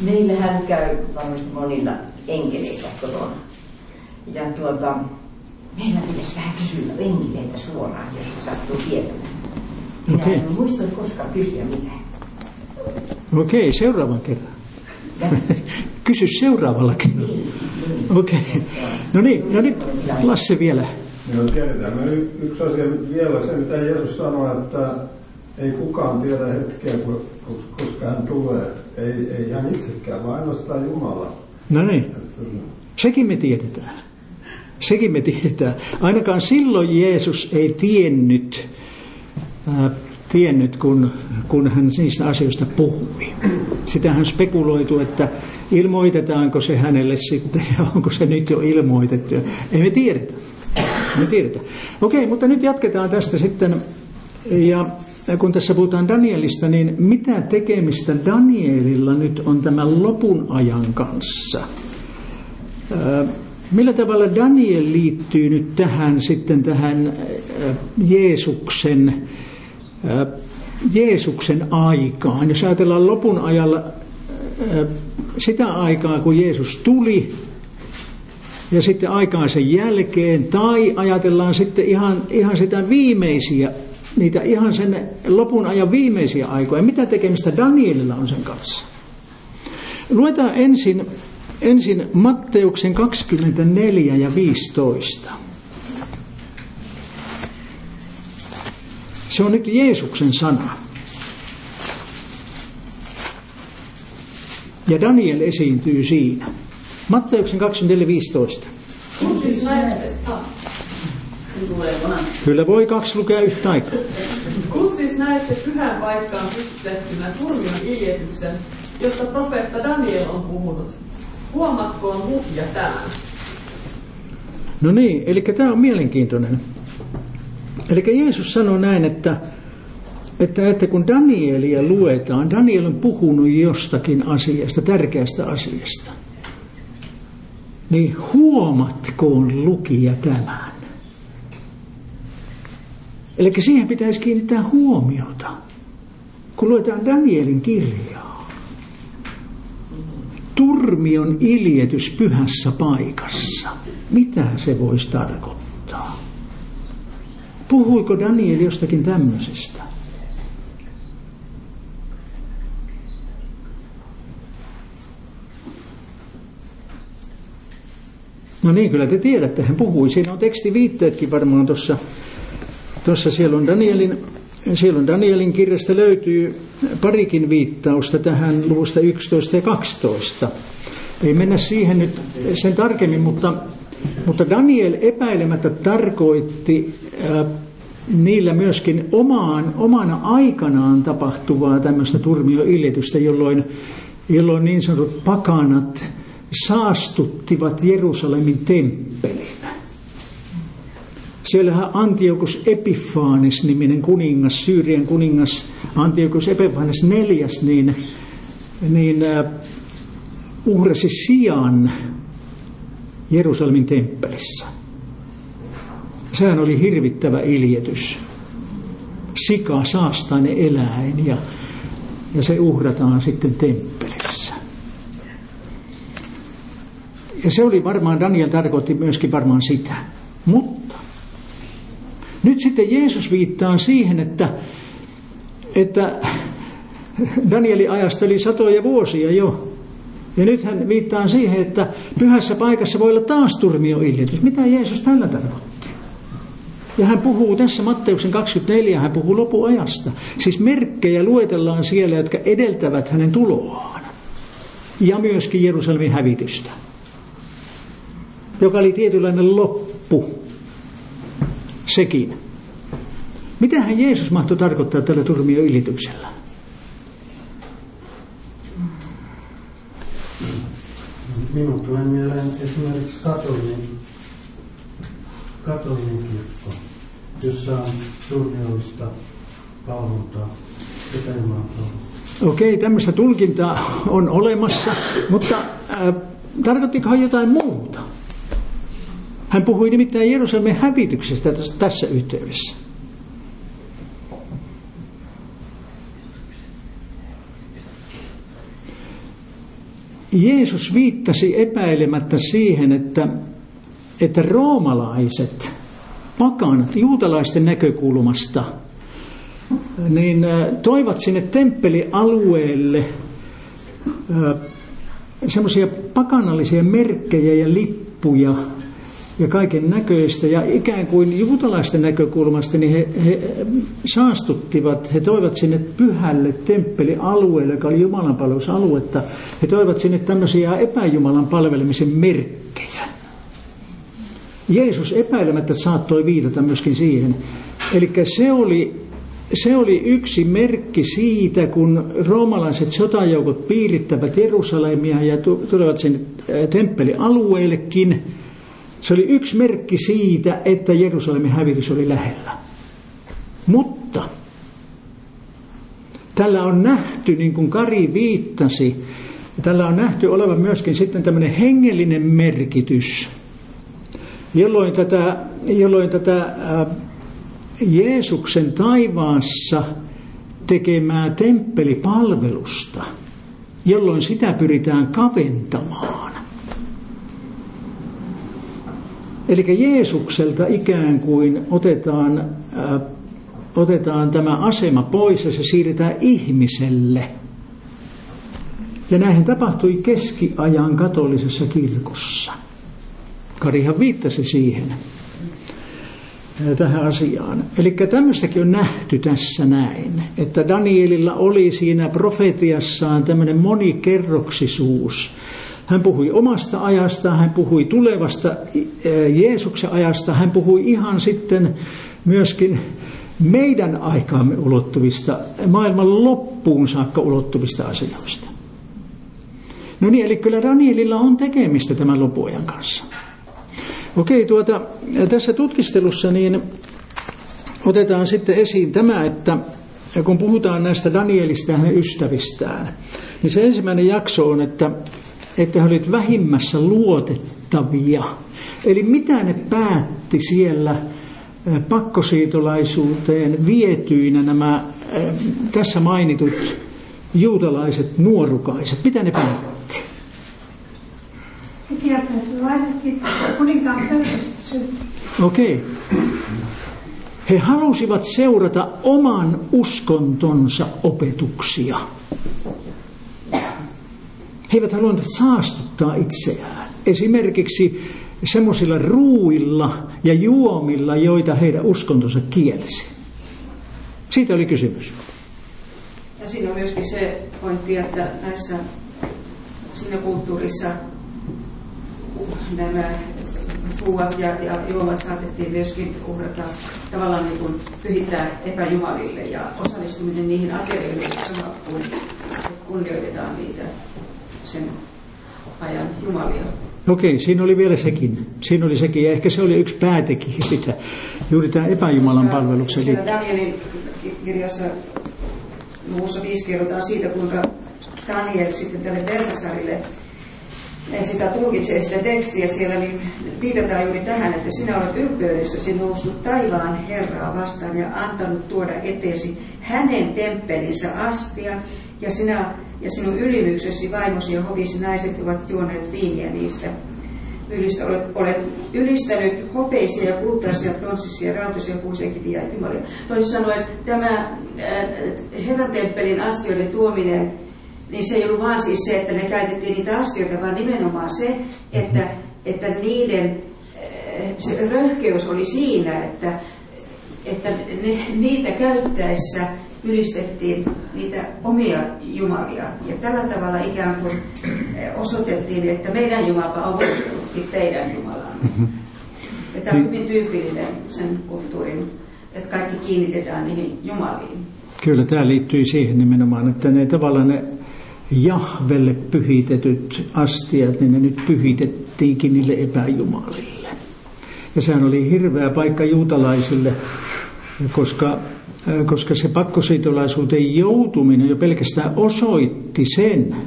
Meillähän käy varmasti monilla enkeleitä kotona. Ja tuota, meillä pitäisi vähän kysyä enkileitä suoraan, jos se sattuu tietämään. Minä Okei. en muista koskaan kysyä mitään. Okei, seuraavan kerran. Kysy seuraavalla kerralla. Okei. No niin, no nyt Lasse vielä. No tiedetään me y- yksi asia vielä, se mitä Jeesus sanoi, että ei kukaan tiedä hetkeä, koska hän tulee. Ei, ei hän itsekään, vaan ainoastaan Jumala. No niin, sekin me tiedetään. Sekin me tiedetään. Ainakaan silloin Jeesus ei tiennyt, äh, tiennyt kun, kun hän niistä asioista puhui. Sitähän spekuloitu, että ilmoitetaanko se hänelle sitten, ja onko se nyt jo ilmoitettu. Ei me tiedetä. Me tiedetään. Okei, mutta nyt jatketaan tästä sitten. Ja kun tässä puhutaan Danielista, niin mitä tekemistä Danielilla nyt on tämän lopun ajan kanssa? Millä tavalla Daniel liittyy nyt tähän sitten tähän Jeesuksen, Jeesuksen aikaan? Jos ajatellaan lopun ajalla sitä aikaa, kun Jeesus tuli, ja sitten aikaa sen jälkeen, tai ajatellaan sitten ihan, ihan sitä viimeisiä, niitä ihan sen lopun ajan viimeisiä aikoja. Mitä tekemistä Danielilla on sen kanssa? Luetaan ensin, ensin Matteuksen kaksikymmentäneljä ja viisitoista. Se on nyt Jeesuksen sana. Ja Daniel esiintyy siinä. Matteuksen kaksikymmentäneljä viisitoista. Kun siis näette, Kyllä voi kaksi lukea yhtä aikaa. kun siis näette pyhään paikkaan pystytettynä turmion iljetyksen, josta profeetta Daniel on puhunut, huomatkoon lukija tämän. No niin, eli tämä on mielenkiintoinen. Eli Jeesus sanoi näin, että, että, että kun Danielia luetaan, Daniel on puhunut jostakin asiasta, tärkeästä asiasta. Niin huomatkoon lukija tämän. Eli siihen pitäisi kiinnittää huomiota, kun luetaan Danielin kirjaa. Turmion iljetys pyhässä paikassa. Mitä se voisi tarkoittaa? Puhuiko Daniel jostakin tämmöisestä? No niin, kyllä te tiedätte, hän puhui. Siinä on tekstiviitteetkin varmaan tuossa. Tuossa siellä on Danielin, siellä on Danielin kirjasta löytyy parikin viittausta tähän luvusta yksitoista ja kaksitoista. Ei mennä siihen nyt sen tarkemmin, mutta, mutta Daniel epäilemättä tarkoitti äh, niillä myöskin omaan, omana aikanaan tapahtuvaa tämmöistä turmioiljetystä, jolloin, jolloin niin sanotut pakanat saastuttivat Jerusalemin temppelin. Siellähän Antiochus Epiphanes-niminen kuningas, Syyrian kuningas Antiochus Epiphanes neljäs, niin, niin äh, uhrasi sian Jerusalemin temppelissä. Sehän oli hirvittävä iljetys. Sika, saastainen eläin, ja, ja se uhrataan sitten temppelissä. Ja se oli varmaan, Daniel tarkoitti myöskin varmaan sitä. Mutta nyt sitten Jeesus viittaa siihen, että, että Danielin ajasta oli satoja vuosia jo. Ja nyt hän viittaa siihen, että pyhässä paikassa voi olla taas turmioiljetys. Mitä Jeesus tällä tarkoitti? Ja hän puhuu tässä Matteuksen kaksikymmentäneljä, hän puhuu lopuajasta. Siis merkkejä luetellaan siellä, jotka edeltävät hänen tuloaan. Ja myöskin Jerusalemin hävitystä, joka oli tietynlainen loppu. Sekin. Mitähän Jeesus mahtoi tarkoittaa tällä turmioilityksellä? Minun tulee mieleen esimerkiksi katolinen, katolinen kirkko, jossa on turmiollista palvontaa, epäjumalatolta. Okei, tämmöistä tulkintaa on olemassa, mutta äh, tarkoittiko hän jotain muuta? Hän puhui nimittäin Jerusalemin hävityksestä tässä yhteydessä. Jeesus viittasi epäilemättä siihen, että, että roomalaiset, pakanat, juutalaisten näkökulmasta, niin toivat sinne temppelialueelle semmoisia pakanallisia merkkejä ja lippuja ja kaiken näköistä. Ja ikään kuin juutalaisten näkökulmasta niin he, he saastuttivat, he toivat sinne pyhälle temppelialueelle, joka oli jumalanpalvelusaluetta, he toivat sinne tämmöisiä epäjumalan palvelemisen merkkejä. Jeesus epäilemättä saattoi viitata myöskin siihen. Eli se oli, se oli yksi merkki siitä, kun roomalaiset sotajoukot piirittävät Jerusalemia ja tulevat sinne temppelialueellekin. Se oli yksi merkki siitä, että Jerusalemin hävitys oli lähellä. Mutta tällä on nähty, niin kuin Kari viittasi, tällä on nähty olevan myöskin sitten tämmöinen hengellinen merkitys, jolloin tätä, jolloin tätä Jeesuksen taivaassa tekemää temppelipalvelusta, jolloin sitä pyritään kaventamaan. Eli Jeesukselta ikään kuin otetaan, äh, otetaan tämä asema pois ja se siirretään ihmiselle. Ja näinhän tapahtui keskiajan katolisessa kirkossa. Karihan viittasi siihen, äh, tähän asiaan. Eli tämmöistäkin on nähty tässä näin, että Danielilla oli siinä profetiassaan tämmöinen monikerroksisuus. Hän puhui omasta ajasta, hän puhui tulevasta Jeesuksen ajasta, hän puhui ihan sitten myöskin meidän aikaamme ulottuvista, maailman loppuun saakka ulottuvista asioista. No niin, eli kyllä Danielilla on tekemistä tämän lopuajan kanssa. Okei, tuota, tässä tutkistelussa niin otetaan sitten esiin tämä, että kun puhutaan näistä Danielista ja hänen ystävistään, niin se ensimmäinen jakso on, että että he olivat vähimmässä luotettavia. Eli mitä ne päätti siellä pakkosiitolaisuuteen vietyinä nämä tässä mainitut juutalaiset nuorukaiset? Mitä ne päätti? He kieltäisivät ainakin kuninkaan pöydästä. Okei. He halusivat seurata oman uskontonsa opetuksia. He eivät halunneet saastuttaa itseään. Esimerkiksi semmoisilla ruuilla ja juomilla, joita heidän uskontonsa kielsi. Siitä oli kysymys. Ja siinä on myöskin se pointti, että näissä siinä kulttuurissa nämä ruuat ja, ja juomat saatettiin myöskin uhrata tavallaan niin kuin pyhittää epäjumalille ja osallistuminen niihin aterioihin sama kuin kunnioitetaan niitä sen ajan jumalia. Okei, siinä oli vielä sekin. Siinä oli sekin, ja ehkä se oli yksi päätekijä sitä, juuri tämä epäjumalan palveluksen. Siellä Danielin kirjassa luvussa viisi kerrotaan siitä, kuinka Daniel sitten tälle Belsasarille sitä tulkitsee sitä tekstiä siellä, niin viitataan juuri tähän, että sinä olet ylpeydessäsi noussut taivaan Herraa vastaan ja antanut tuoda eteesi hänen temppelinsä astia, ja sinä ja sinun ylimyksesi, vaimosi ja hovisi naiset ovat juoneet viiniä niistä. Ylistä, olet, olet ylistänyt hopeisia ja kultaisia, pronssisia, rautisia, puisia kiviä ja jumalia. Toisin sanoen, tämä äh, Herran temppelin astioiden tuominen, niin se ei ollut vaan siis se, että ne käytettiin niitä astioita, vaan nimenomaan se, että, että niiden äh, se röhkeys oli siinä, että, että ne, niitä käyttäessä ylistettiin niitä omia jumalia. Ja tällä tavalla ikään kuin osoitettiin, että meidän Jumala on voittanutkin teidän Jumalaan. Mm-hmm. Ja tämä on hyvin tyypillinen sen kulttuurin, että kaikki kiinnitetään niihin jumaliin. Kyllä tämä liittyy siihen nimenomaan, että ne tavallaan ne Jahvelle pyhitetyt astiat, niin ne nyt pyhitettiinkin niille epäjumalille. Ja sehän oli hirveä paikka juutalaisille, koska koska se pakkosiitolaisuuteen joutuminen jo pelkästään osoitti sen,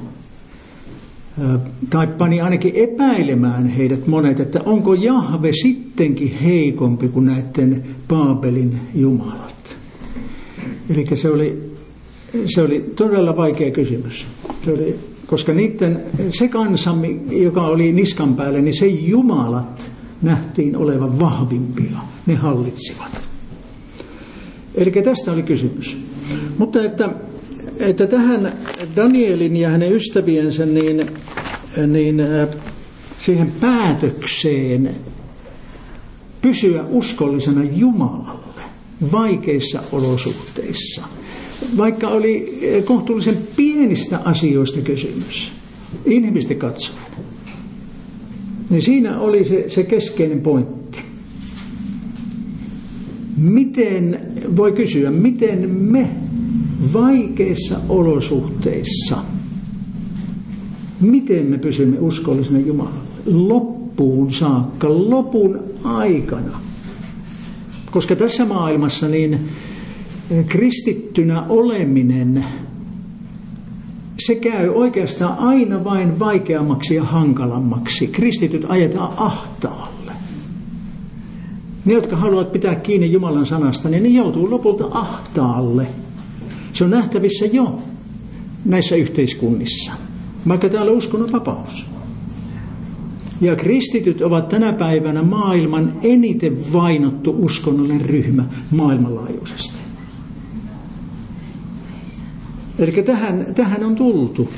tai pani ainakin epäilemään heidät monet, että onko Jahve sittenkin heikompi kuin näiden Baabelin jumalat. Eli se oli, se oli todella vaikea kysymys. Se oli, koska niiden, se kansa, joka oli niskan päällä, niin se jumalat nähtiin olevan vahvimpia. Ne hallitsivat. Eli tästä oli kysymys. Mutta että, että tähän Danielin ja hänen ystäviensä niin, niin siihen päätökseen pysyä uskollisena Jumalalle vaikeissa olosuhteissa, vaikka oli kohtuullisen pienistä asioista kysymys, inhimillisesti katsoen, niin siinä oli se, se keskeinen pointti. Miten, voi kysyä, miten me vaikeissa olosuhteissa, miten me pysymme uskollisena Jumalalle loppuun saakka, lopun aikana. Koska tässä maailmassa niin kristittynä oleminen, se käy oikeastaan aina vain vaikeammaksi ja hankalammaksi. Kristityt ajetaan ahtaalle. Ne, jotka haluavat pitää kiinni Jumalan sanasta, niin ne joutuu lopulta ahtaalle. Se on nähtävissä jo näissä yhteiskunnissa, vaikka täällä on uskonnon vapaus. Ja kristityt ovat tänä päivänä maailman eniten vainottu uskonnollinen ryhmä maailmanlaajuisesti. Eli tähän, tähän on tultu.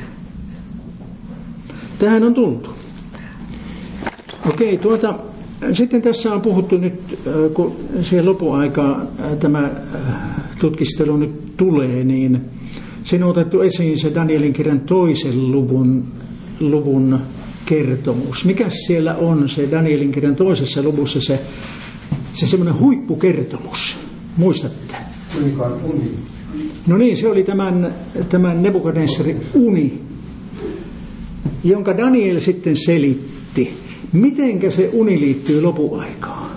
Tähän on tultu. Okei, tuota, sitten tässä on puhuttu nyt, kun siihen lopuaikaan tämä tutkistelu nyt tulee, niin siinä on otettu esiin se Danielin kirjan toisen luvun, luvun kertomus. Mikäs siellä on se Danielin kirjan toisessa luvussa se, se semmoinen huippukertomus? Muistatte? Kuninkaan uni. No niin, se oli tämän, tämän Nebukadnessarin uni, jonka Daniel sitten selitti. Mitenkä se uni liittyy lopuaikaan?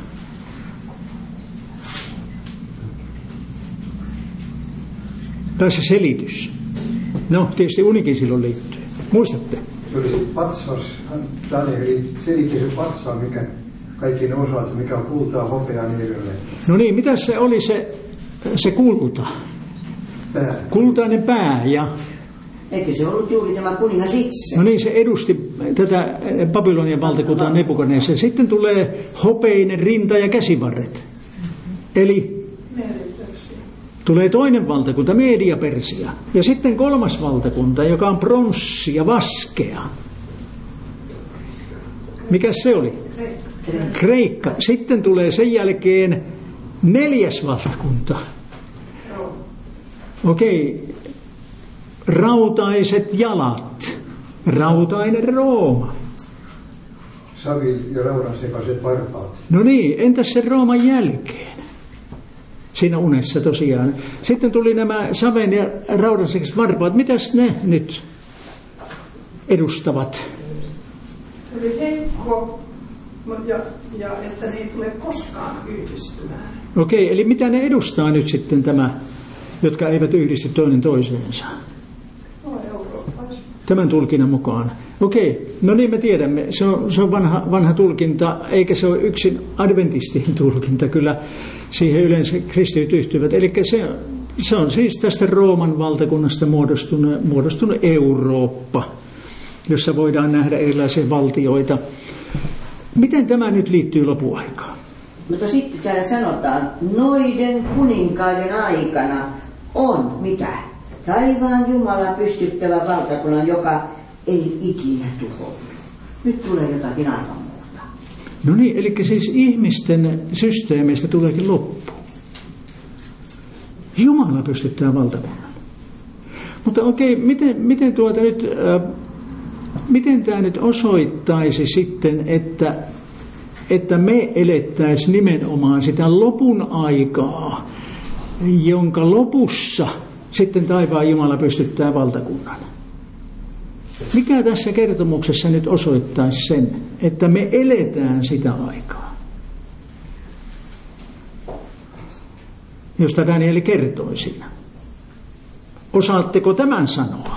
Tai se selitys. No, tietysti unikin silloin liittyy. Muistatte? Se oli se patsas. Daniel selitti se patsas, mikä kaikki ne osaat, mikä on kultaa, hopeaa niin edelleen. No niin, mitä se oli se, se kulta? Pää. Kultainen pää ja... Eikö se ollut juuri tämä kuningas itse? No niin, se edusti tätä Babylonian valtakuntaa Nebukadnessar. Sitten tulee hopeinen rinta ja käsivarret. Eli tulee toinen valtakunta, Media-Persia. Ja sitten kolmas valtakunta, joka on pronssi ja vaskea. Mikäs se oli? Kreikka. Kreikka. Sitten tulee sen jälkeen neljäs valtakunta. Okei. Rautaiset jalat. Rautainen Rooma. Savi ja raudan sekaiset varpaat. No niin, entäs se Rooman jälkeen? Siinä unessa tosiaan. Sitten tuli nämä saven ja raudan sekaiset varpaat. Mitäs ne nyt edustavat? Se oli heikko, ja, ja että ne ei tule koskaan yhdistymään. Okei, eli mitä ne edustaa nyt sitten tämä, jotka eivät yhdisty toinen toiseensa? Tämän tulkinnan mukaan. Okei, no niin me tiedämme. Se on, se on vanha, vanha tulkinta, eikä se ole yksin adventistien tulkinta. Kyllä siihen yleensä kristityt yhtyvät. Eli se, se on siis tästä Rooman valtakunnasta muodostunut, muodostunut Eurooppa, jossa voidaan nähdä erilaisia valtioita. Miten tämä nyt liittyy lopuaikaan? Mutta sitten täällä sanotaan, noiden kuninkaiden aikana on mitä? Taivaan Jumala pystyttävä valtakunnan, joka ei ikinä tuhoudu. Nyt tulee jotakin aivan muuta. No niin, eli siis ihmisten systeemeistä tuleekin loppu. Jumala pystyttää valtakunnan. Mutta okei, miten, miten, tuota nyt, äh, miten tämä nyt osoittaisi sitten, että, että me elettäisiin nimenomaan sitä lopun aikaa, jonka lopussa sitten taivaan Jumala pystyttää valtakunnan. Mikä tässä kertomuksessa nyt osoittaisi sen, että me eletään sitä aikaa, josta Daniel kertoi siinä? Osaatteko tämän sanoa?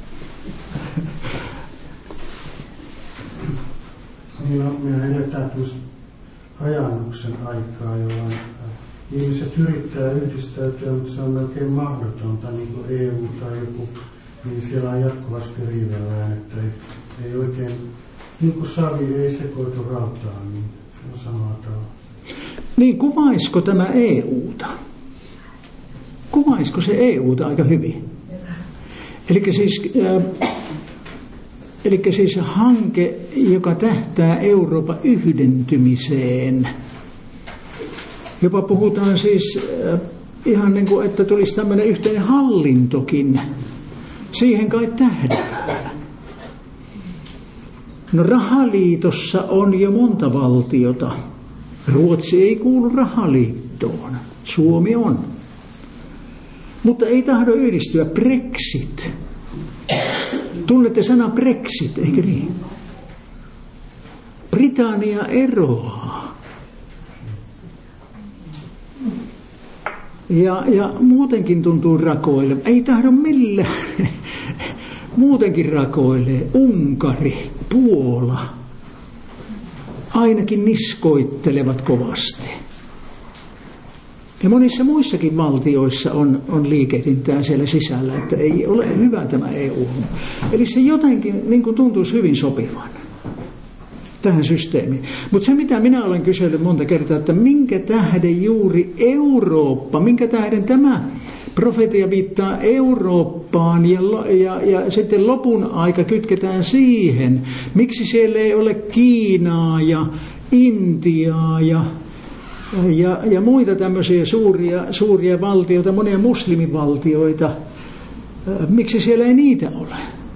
No, minä eletään tuosta hajannuksen aikaa, jolloin ihmiset yrittää yhdistäytyä, mutta se on melkein mahdotonta, niin kuin E U tai joku, niin siellä on jatkuvasti riivellään, että ei, ei oikein, niin kuin savi ei sekoitu rautaan, niin samalla tavalla. Niin, kuvaisiko tämä E U:ta? Kuvaisiko se E U:ta aika hyvin? Eli siis, äh, eli siis hanke, joka tähtää Euroopan yhdentymiseen. Jopa puhutaan siis äh, ihan niin kuin, että tulisi tämmöinen yhteinen hallintokin. Siihen kai tähdätään. No rahaliitossa on jo monta valtiota. Ruotsi ei kuulu rahaliittoon. Suomi on. Mutta ei tahdo yhdistyä. Brexit. Tunnette sana Brexit, eikö niin? Britannia eroaa. Ja, ja muutenkin tuntuu rakoille. Ei tahdo millään. Muutenkin rakoilee. Unkari, Puola. Ainakin niskoittelevat kovasti. Ja monissa muissakin valtioissa on, on liikehdintää siellä sisällä, että ei ole hyvä tämä E U. Eli se jotenkin niin kuin tuntuisi hyvin sopivan tähän systeemiin. Mutta se, mitä minä olen kysellyt monta kertaa, että minkä tähden juuri Eurooppa, minkä tähden tämä profetia viittaa Eurooppaan ja, ja, ja sitten lopun aika kytketään siihen. Miksi siellä ei ole Kiinaa ja Intiaa ja, ja, ja muita tämmöisiä suuria, suuria valtioita, monia muslimivaltioita. Miksi siellä ei niitä ole?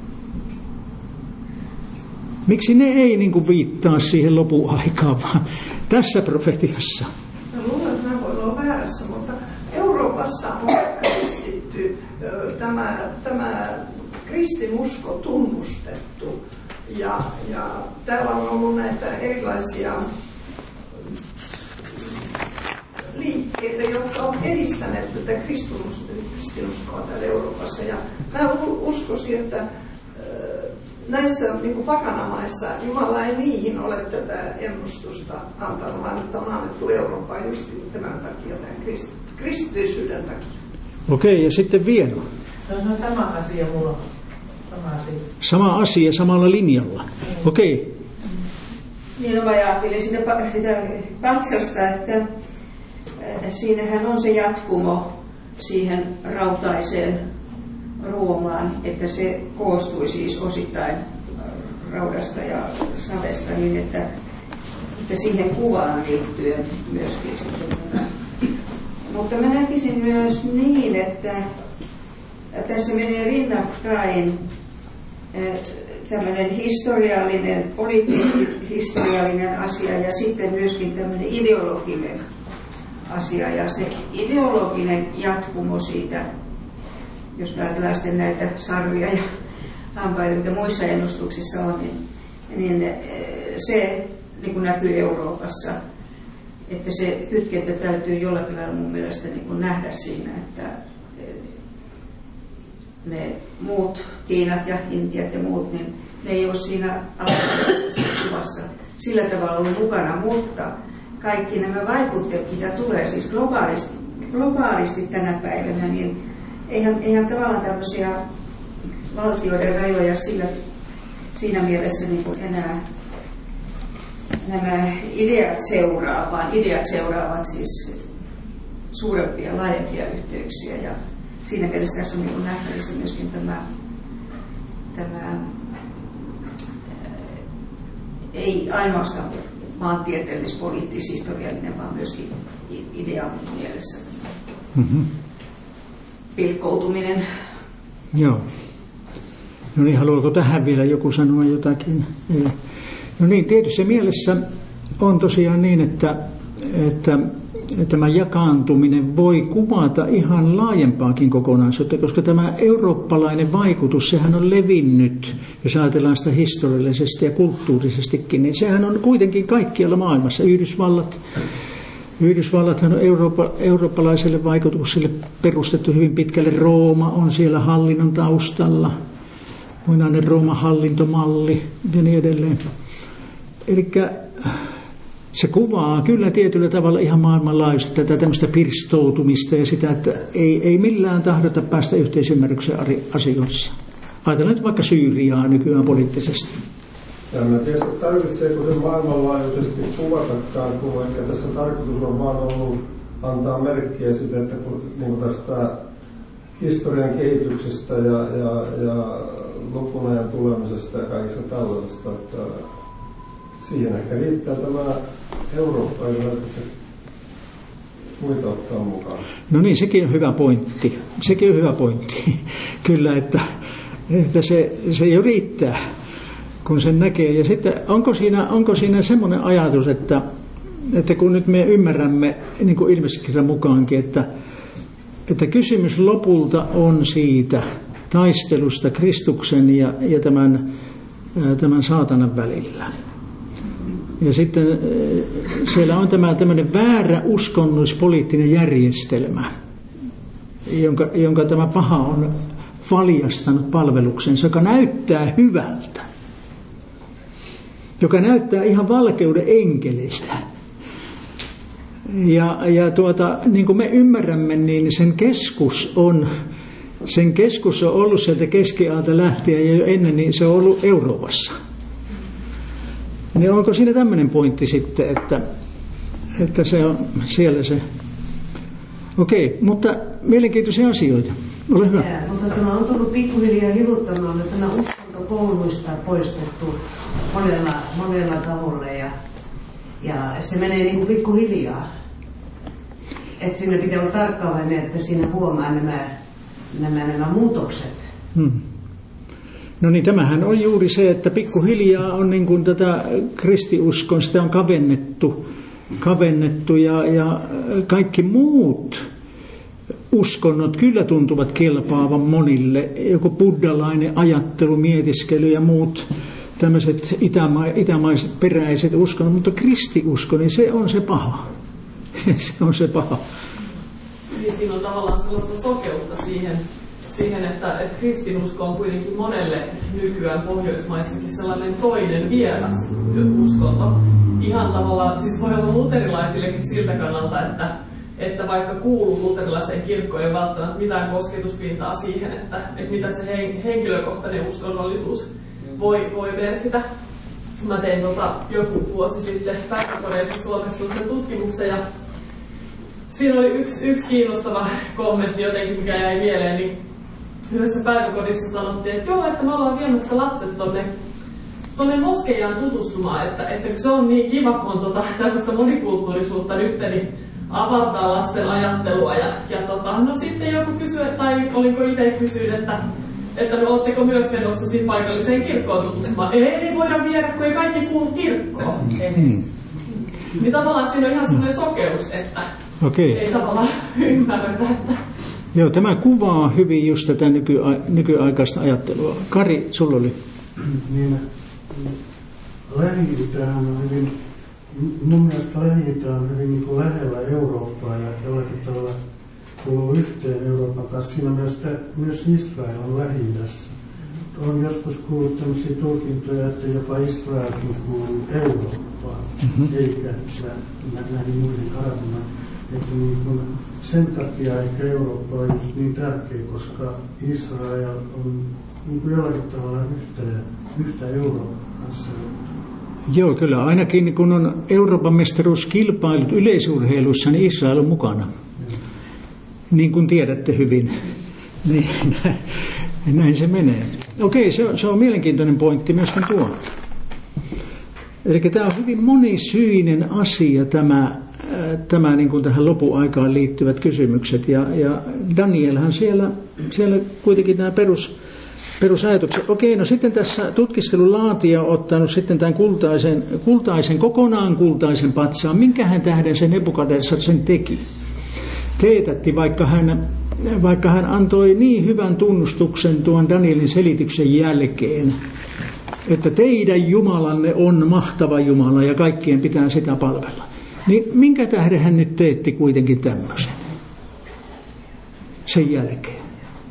Miksi ne ei niin kuin viittaa siihen lopun aikaan, vaan tässä profetiassa? No, luulen, että mä voin olla väärässä, mutta Euroopassa on kristitty tämä, tämä kristinusko tunnustettu. Ja, ja täällä on ollut näitä erilaisia liikkeitä, jotka on edistäneet tätä kristinuskoa täällä Euroopassa. Ja mä uskoisin, että näissä niin kuin pakanamaissa Jumala ei niihin ole tätä ennustusta antanut, vaan että on annettu Eurooppaan just tämän takia, tämän krist, kristillisyyden takia. Okei, ja sitten Vieno. No, se on sama asia mulla. Sama asia. Sama asia samalla linjalla. Mm. Okei. Niin, no mä ajattelin sitä, sitä patsasta, että siinähän on se jatkumo siihen rautaiseen Roomaan, että se koostui siis osittain raudasta ja savesta, niin että, että siihen kuvaan liittyen myöskin sitten. Mutta mä näkisin myös niin, että tässä menee rinnakkain tämmöinen historiallinen, poliittisesti-historiallinen asia ja sitten myöskin tämmöinen ideologinen asia. Ja se ideologinen jatkumo siitä, jos ajatellaan sitten näitä sarvia ja hampaita, mitä muissa ennustuksissa on, niin, niin se niin kuin näkyy Euroopassa, että se kytkentä täytyy jollakin lailla mun mielestä niin kuin nähdä siinä, että ne muut, Kiinat ja Intiat ja muut, niin ne ei ole siinä alkuperäisessä kuvassa sillä tavalla ollut mukana, mutta kaikki nämä vaikutteet, mitä tulee siis globaalisti, globaalisti tänä päivänä, niin eihän, eihän tavallaan tämmöisiä valtioiden rajoja sillä, siinä mielessä niin kuin enää nämä ideat seuraa, vaan ideat seuraavat siis suurempia, laajempia yhteyksiä. Ja siinä mielessä tässä on niin kuin nähtävissä myöskin tämä, tämä ei ainoastaan maantieteellis-poliittis-historiallinen, vaan myöskin idean mielessä mm-hmm. pilkkoutuminen. Joo. No niin, haluatko tähän vielä joku sanoa jotakin? No niin, tietyssä mielessä on tosiaan niin, että, että tämä jakaantuminen voi kuvata ihan laajempaakin kokonaisuutta, koska tämä eurooppalainen vaikutus, sehän on levinnyt, jos ajatellaan sitä historiallisesti ja kulttuurisestikin, niin sehän on kuitenkin kaikkialla maailmassa. Yhdysvallat, Yhdysvallathan on Eurooppa, eurooppalaiselle vaikutukselle perustettu hyvin pitkälle. Rooma on siellä hallinnon taustalla, muinainen Rooman hallintomalli ja niin edelleen. Eli se kuvaa kyllä tietyllä tavalla ihan maailmanlaajuisesti tätä tämmöistä pirstoutumista ja sitä, että ei, ei millään tahdota päästä yhteisymmärrykseen asioissa. Ajatellaan nyt vaikka Syyriaa nykyään poliittisesti. Ja mä tiedän, että tarvitseeko se maailmanlaajuisesti kuvatakaan, kun ehkä tässä tarkoitus on vaan ollut antaa merkkiä siitä, että kun, niin kuin tästä historian kehityksestä ja, ja, ja lopunajan tulemisesta ja kaikista tällaisesta, että siihen ehkä riittää tämä Eurooppa, ei se muita ottaa mukaan. No niin, sekin on hyvä pointti. Sekin on hyvä pointti. Kyllä, että, että se, se jo riittää, kun sen näkee. Ja sitten onko siinä, onko siinä semmoinen ajatus, että, että kun nyt me ymmärrämme, niin kuin ilmeskirjan mukaankin, että, että kysymys lopulta on siitä taistelusta Kristuksen ja, ja tämän, tämän saatanan välillä. Ja sitten siellä on tämä tämmöinen väärä uskonnollispoliittinen järjestelmä, jonka, jonka tämä paha on valjastanut palveluksensa, joka näyttää hyvältä, joka näyttää ihan valkeuden enkelistä. Ja, ja tuota, niin kuin me ymmärrämme, niin sen keskus on, sen keskus on ollut sieltä keskiaalta lähtien ja jo ennen niin se on ollut Euroopassa. Niin onko siinä tämmöinen pointti sitten, että, että se on siellä se. Okei, mutta mielenkiintoisia asioita. Ole hyvä. Ja, mutta tämä on tullut pikkuhiljaa hivuttamaan, että tämä uskonto kouluista poistettu monella, monella taholla ja, ja se menee niin kuin pikkuhiljaa. Että siinä pitää olla tarkkaavainen, että siinä huomaa nämä, nämä, nämä muutokset. Hmm. No niin, tämähän on juuri se, että pikkuhiljaa on niin kuin tätä kristiuskon, sitä on kavennettu, kavennettu ja, ja kaikki muut uskonnot kyllä tuntuvat kelpaavan monille. Joku buddhalainen ajattelu, mietiskely ja muut tämmöiset itäma- itämaiset peräiset uskonnot, mutta kristiusko, niin se on se paha. Se on se paha. Niin siinä on tavallaan sellaista sokeutta siihen, siihen että, että kristinusko on kuitenkin monelle nykyään Pohjoismaissakin sellainen toinen vieras uskonto. Ihan tavallaan, siis voi olla luterilaisillekin siltä kannalta, että, että vaikka kuuluu luterilaiseen kirkkoon, ei välttämättä mitään kosketuspintaa siihen, että, että mitä se henkilökohtainen uskonnollisuus voi, voi merkitä. Mä tein tota, joku vuosi sitten päiväkodeissa Suomessa sen tutkimuksen ja siinä oli yksi, yksi kiinnostava kommentti jotenkin, mikä jäi mieleen, niin yhdessä päiväkodissa sanottiin, että joo, että me ollaan viemässä lapset tonne, tonne moskeijaan tutustumaan, että, että se on niin kiva, kun on tota, tämmöistä monikulttuurisuutta nyt, niin avataan lasten ajattelua. Ja, ja tota, no sitten joku kysyi, tai olinko itse kysyin, että että no, ootteko myös menossa siinä paikalliseen kirkkoon tutustumaan? Ei, ei voida viedä, kun ei kaikki kuulu kirkkoon. Mm. Niin tavallaan siinä on ihan sellainen sokeus, että okay. Ei tavallaan ymmärretä, että joo, tämä kuvaa hyvin just tätä nykya- nykyaikaista ajattelua. Kari, sulla oli. Niin, Lähi-Itähän on hyvin, mun mielestä Lähi-Itä on hyvin niin kuin lähellä Eurooppaa ja jollakin tavalla kuuluu yhteen Euroopan kanssa. Siinä mielessä myös Israel on Lähi-Idässä. On joskus kuullut tämmöisiä tulkintoja, että jopa Israelkin kuuluu Eurooppaan, mm-hmm. eikä näihin muihin arabimaan. Että niin kuin sen takia ehkä Eurooppa on just niin tärkeä, koska Israel on niin kuin jollakin tavalla yhtä, yhtä Euroopan kanssa. Joo, kyllä. Ainakin kun on Euroopan mestaruuskilpailut yleisurheilussa, niin Israel on mukana. Ja. Niin kuin tiedätte hyvin. Niin, näin se menee. Okei, se on, se on mielenkiintoinen pointti myöskin tuo. Eli tämä on hyvin monisyinen asia, tämä, tämä niin kuin tähän lopuaikaan liittyvät kysymykset. Ja, ja Danielhan siellä, siellä kuitenkin nämä perus, perusajatukset. Okei, no sitten tässä tutkistelun laatija on ottanut sitten tämän kultaisen, kultaisen kokonaan kultaisen patsaan. Minkähän tähden se Nebukadnessar sen teki? Teetätti, vaikka hän, vaikka hän antoi niin hyvän tunnustuksen tuon Danielin selityksen jälkeen, että teidän Jumalanne on mahtava Jumala ja kaikkien pitää sitä palvella. Niin minkä tähden hän nyt teetti kuitenkin tämmöisen sen jälkeen?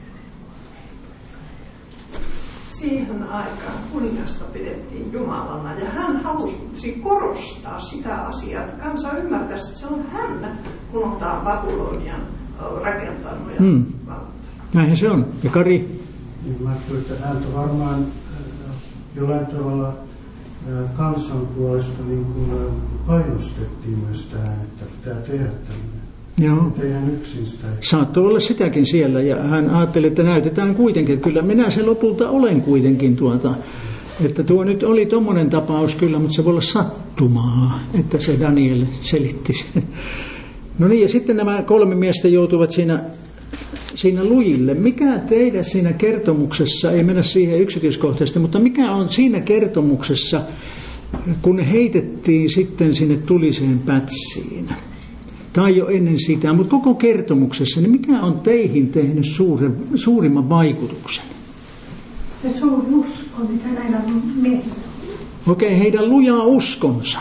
Siihen aikaan kuningasta pidettiin Jumalana ja hän halusi korostaa sitä asiaa, että kansa ymmärtäisi, että se on hän, kun ottaa Babylonian rakentanut ja hmm. Näinhän se on. Ja Kari? Niin mä ajattelin, että hän varmaan jollain tavalla kansan puolesta niin kuin painostettiin myös tähän, että pitää tehdä tämmöinen. Joo. Saattoi olla sitäkin siellä, ja hän ajatteli, että näytetään kuitenkin, että kyllä minä se lopulta olen kuitenkin tuota, että tuo nyt oli tommonen tapaus kyllä, mutta se voi olla sattumaa, että se Daniel selitti sen. No niin, ja sitten nämä kolme miestä joutuvat siinä, siinä lujille. Mikä teidän siinä kertomuksessa, ei mennä siihen yksityiskohtaisesti, mutta mikä on siinä kertomuksessa, kun ne heitettiin sitten sinne tuliseen pätsiin? Tai jo ennen sitä, mutta koko kertomuksessa, niin mikä on teihin tehnyt suuren, suurimman vaikutuksen? Se suuri usko, mitä näillä miehillä. Okei, okay, heidän lujaa uskonsa.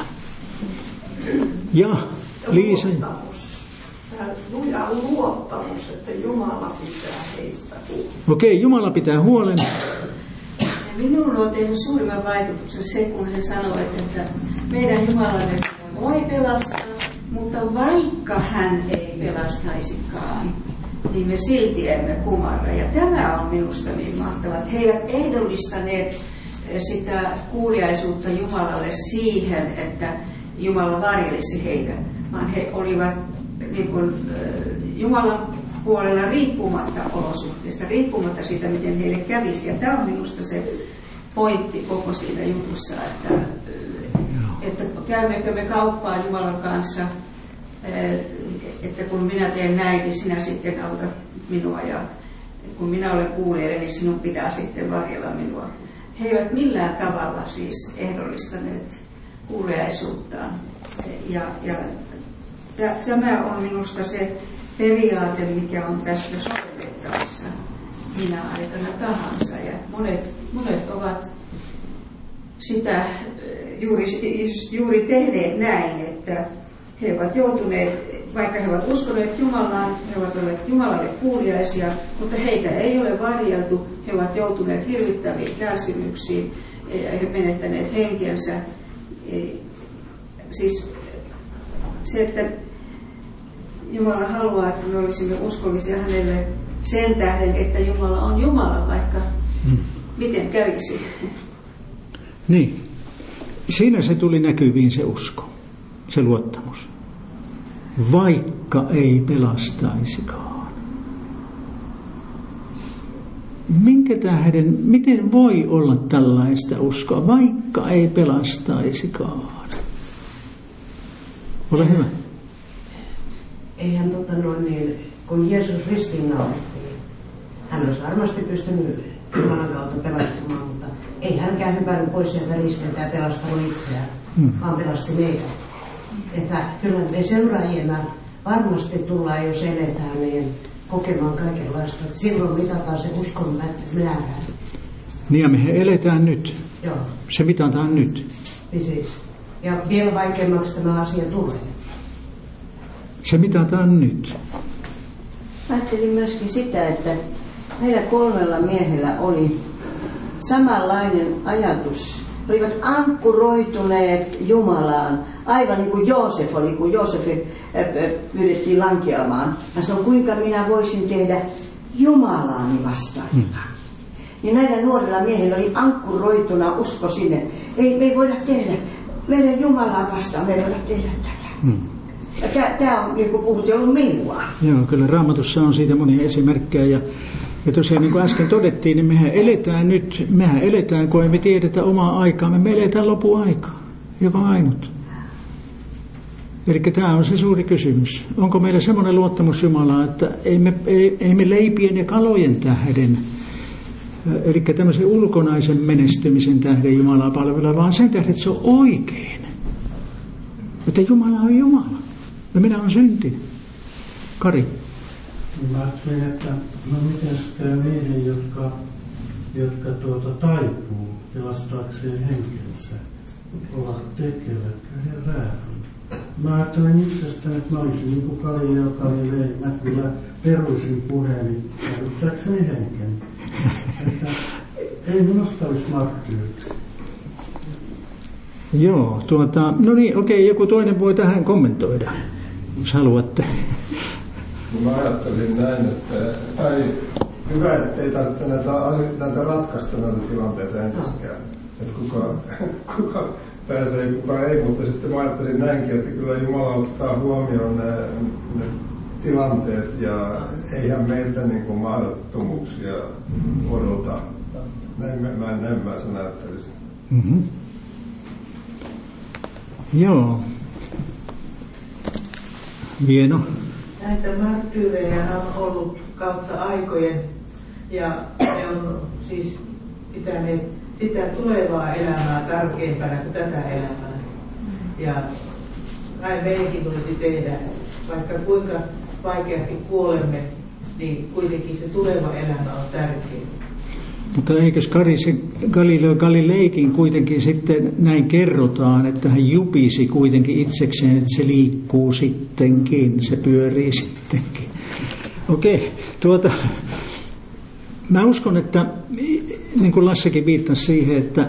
Ja Liisa. Luottamus. Luja luottamus, että Jumala pitää heistä huolen. Okei, okay, Jumala pitää huolen. Minulla on tehnyt suurimman vaikutuksen se, kun he sanoivat, että meidän Jumalamme voi pelastaa, mutta vaikka hän ei pelastaisikaan, niin me silti emme kumarra. Ja tämä on minusta niin mahtavaa, että he eivät ehdollistaneet sitä kuuliaisuutta Jumalalle siihen, että Jumala varjelisi heitä, vaan he olivat niin kuin, Jumalan puolella riippumatta olosuhteista, riippumatta siitä, miten heille kävisi. Ja tämä on minusta se pointti koko siinä jutussa, että, että käymmekö me kauppaa Jumalan kanssa, että kun minä teen näin, niin sinä sitten autat minua, ja kun minä olen kuulijana, niin sinun pitää sitten varjella minua. He eivät millään tavalla siis ehdollistaneet kuuliaisuuttaan. Ja, ja tämä on minusta se periaate, mikä on tästä sovellettavissa minä aikana tahansa. Ja monet, monet ovat sitä juuri, juuri tehneet näin, että he ovat joutuneet, vaikka he ovat uskoneet Jumalaan, he ovat olleet Jumalalle kuuliaisia, mutta heitä ei ole varjeltu, he ovat joutuneet hirvittäviin kärsimyksiin, he menettäneet henkensä. Siis se, että Jumala haluaa, että me olisimme uskollisia hänelle sen tähden, että Jumala on Jumala, vaikka hmm. miten kävisi. Niin. Siinä se tuli näkyviin se usko, se luottamus. Vaikka ei pelastaisikaan. Minkä tähden, miten voi olla tällaista uskoa, vaikka ei pelastaisikaan? Ole hyvä. Eihän tota noin niin, kun Jeesus ristiinnaulettiin, hän olisi varmasti pystynyt Jumalan kautta pelastumaan, mutta ei hänkään hypännyt pois sieltä ristiltä ja pelastanut itseään, hmm. vaan pelasti meitä. Että kyllä me seuraajina varmasti tullaan, jos eletään, niin kokemaan kaikenlaista. Että silloin mitataan se uskon määrä. Niin ja me eletään nyt. Joo. Se mitataan nyt. Siis. Ja vielä vaikeammaksi tämä asia tulee. Se mitataan nyt. Ajattelin myöskin sitä, että meillä kolmella miehellä oli samanlainen ajatus. Olivat ankkuroituneet Jumalaan, aivan niin kuin Joosef oli, kun Joosef pyydettiin lankeamaan. Hän sanoi, kuinka minä voisin tehdä Jumalaani vastaan. Hmm. Niin näillä nuorilla miehillä oli ankkuroituna usko sinne. Ei, me ei voida tehdä meidän Jumalaa vastaan, me ei voida tehdä tätä. Hmm. Tämä on, niin kuin puhut, ollut minua. Joo, kyllä Raamatussa on siitä monia esimerkkejä. Ja, ja tosiaan, niin kuin äsken todettiin, niin mehän eletään nyt, mehän eletään, kun emme tiedetä omaa aikaamme. Me eletään lopuaikaa, joka ainut. Eli tämä on se suuri kysymys. Onko meillä semmoinen luottamus Jumalaa, että ei me, ei, ei me leipien ja kalojen tähden, eli tämmöisen ulkonaisen menestymisen tähden Jumalaa palvella, vaan sen tähden, että se on oikein. Että Jumala on Jumala. Ja minä olen syntinen. Kari. Mä ajattelin, että no miten käy niiden, jotka, jotka tuota taipuu pelastaakseen henkensä, ovat tekevätkö he väärin. Mä ajattelin itsestäni, että mä olisin niin kuin Kari ja Kari vei. Mä kyllä peruisin puheeni säilyttääkseni henkeni. Että ei minusta olisi marttyyksi. Joo, tuota, no niin, okei, joku toinen voi tähän kommentoida, jos haluatte. Mä ajattelin näin, että tai hyvä, että ei tarvitse näitä, näitä ratkaista näitä tilanteita entiskään. että kuka, kuka pääsee ja kuka ei, mutta sitten mä ajattelin näinkin, että kyllä Jumala ottaa huomioon ne, ne tilanteet ja eihän meiltä niin kuin mahdottomuuksia odota. Näin mä, mä, näin mä sen ajattelisin. Mm-hmm. Joo. Vieno. Näitä marttyyrejä on ollut kautta aikojen ja ne on siis pitäneet sitä tulevaa elämää tärkeämpänä kuin tätä elämää. Ja näin meidänkin tulisi tehdä, vaikka kuinka vaikeasti kuolemme, niin kuitenkin se tuleva elämä on tärkeä. Mutta eikös Galileo Galileikin kuitenkin sitten näin kerrotaan, että hän jupisi kuitenkin itsekseen, että se liikkuu sittenkin, se pyörii sittenkin. Okei, tuota, mä uskon, että niin kuin Lassekin viittasi siihen, että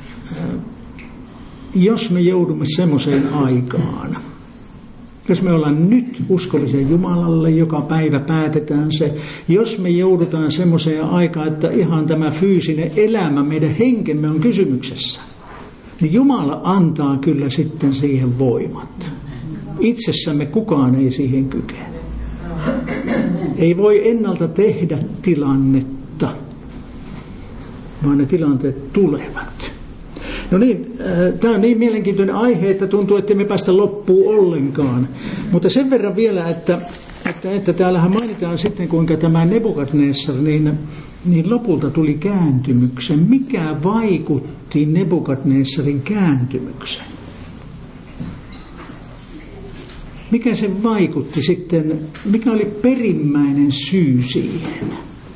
jos me joudumme semmoiseen aikaan, jos me ollaan nyt uskollisia Jumalalle, joka päivä päätetään se, jos me joudutaan semmoiseen aikaan, että ihan tämä fyysinen elämä, meidän henkemme on kysymyksessä, niin Jumala antaa kyllä sitten siihen voimat. Itsessämme kukaan ei siihen kykene. Ei voi ennalta tehdä tilannetta, vaan ne tilanteet tulevat. No niin, tämä on niin mielenkiintoinen aihe, että tuntuu, että me päästä loppuun ollenkaan. Mutta sen verran vielä, että, että, että täällähän mainitaan sitten, kuinka tämä Nebukadnessar, niin, niin lopulta tuli kääntymyksen. Mikä vaikutti Nebukadnessarin kääntymykseen? Mikä se vaikutti sitten, mikä oli perimmäinen syy siihen?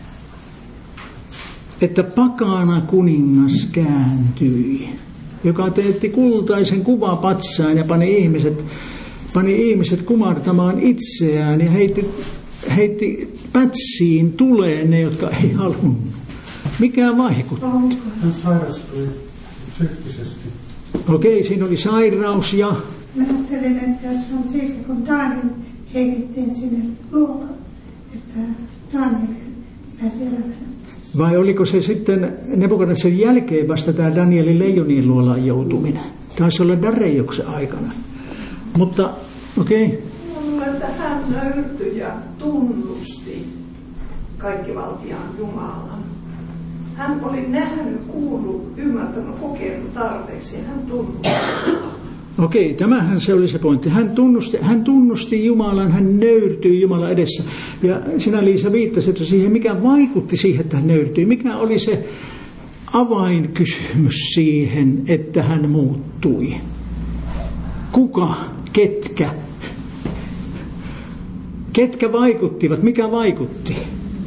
Että pakana kuningas kääntyi, joka teetti kultaisen kuvapatsaan ja pani ihmiset, pani ihmiset kumartamaan itseään ja heitti, heitti pätsiin tuleen ne, jotka ei halunnut. Mikä vaikutti? Hän sairastui psyykkisesti. Okei, siinä oli sairaus ja... Mä ajattelen, että se on siitä, kun Daniel heitettiin sinne luolaan, että Daniel pääsi elämään. Vai oliko se sitten Nebukadnessarin jälkeen vasta tämä Danielin leijonien luolaan joutuminen? Taisi olla Dareioksen aikana. Mutta, okei. Okay. Luulen, että hän nöyrtyi ja tunnusti kaikkivaltiaan Jumalan. Hän oli nähnyt, kuullut, ymmärtänyt, kokenut tarpeeksi ja hän tunnusti. Okei, okay, tämähän se oli se pointti. Hän tunnusti, hän tunnusti Jumalan, hän nöyrtyi Jumalan edessä. Ja sinä, Liisa, viittasit siihen, mikä vaikutti siihen, että hän nöyrtyi. Mikä oli se avainkysymys siihen, että hän muuttui? Kuka, ketkä? Ketkä vaikuttivat? Mikä vaikutti?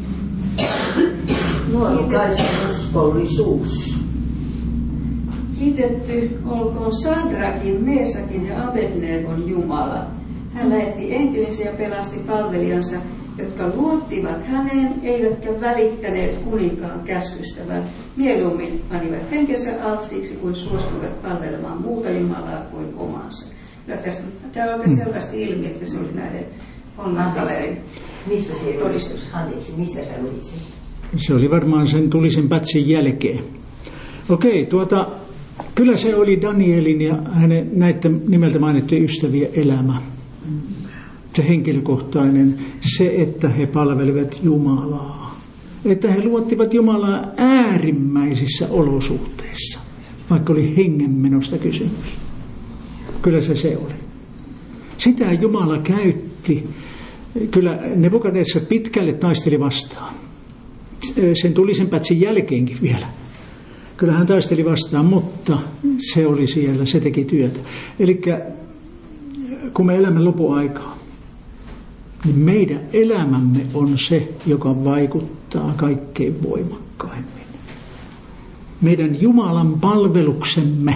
Nuorukaisen uskollisuus. Kiitetty olkoon Sadrakin, Meesakin ja Abednegon Jumala. Hän lähetti enkelensä ja pelasti palvelijansa, jotka luottivat häneen, eivätkä välittäneet kuninkaan käskystä, vaan mieluummin panivat henkensä alttiiksi, kuin suostuivat palvelemaan muuta Jumalaa kuin omansa. Ja tästä tämä on oikein selvästi ilmi, että se oli näiden onnakalerin Mistä se todistus? Anteeksi, mistä sä luit sen? Se oli varmaan sen tulisen pätsin jälkeen. Okei, tuota... Kyllä se oli Danielin ja hänen näiden nimeltä mainittujen ystävien elämä. Se henkilökohtainen, se, että he palvelivat Jumalaa. Että he luottivat Jumalaa äärimmäisissä olosuhteissa, vaikka oli hengenmenosta kysymys. Kyllä se se oli. Sitä Jumala käytti. Kyllä Nebukadnessar pitkälle taisteli vastaan. Sen tuli sen pätsin jälkeenkin vielä. Kyllä hän taisteli vastaan, mutta se oli siellä, se teki työtä. Eli kun me elämme lopuaikaa, niin meidän elämämme on se, joka vaikuttaa kaikkein voimakkaimmin. Meidän Jumalan palveluksemme,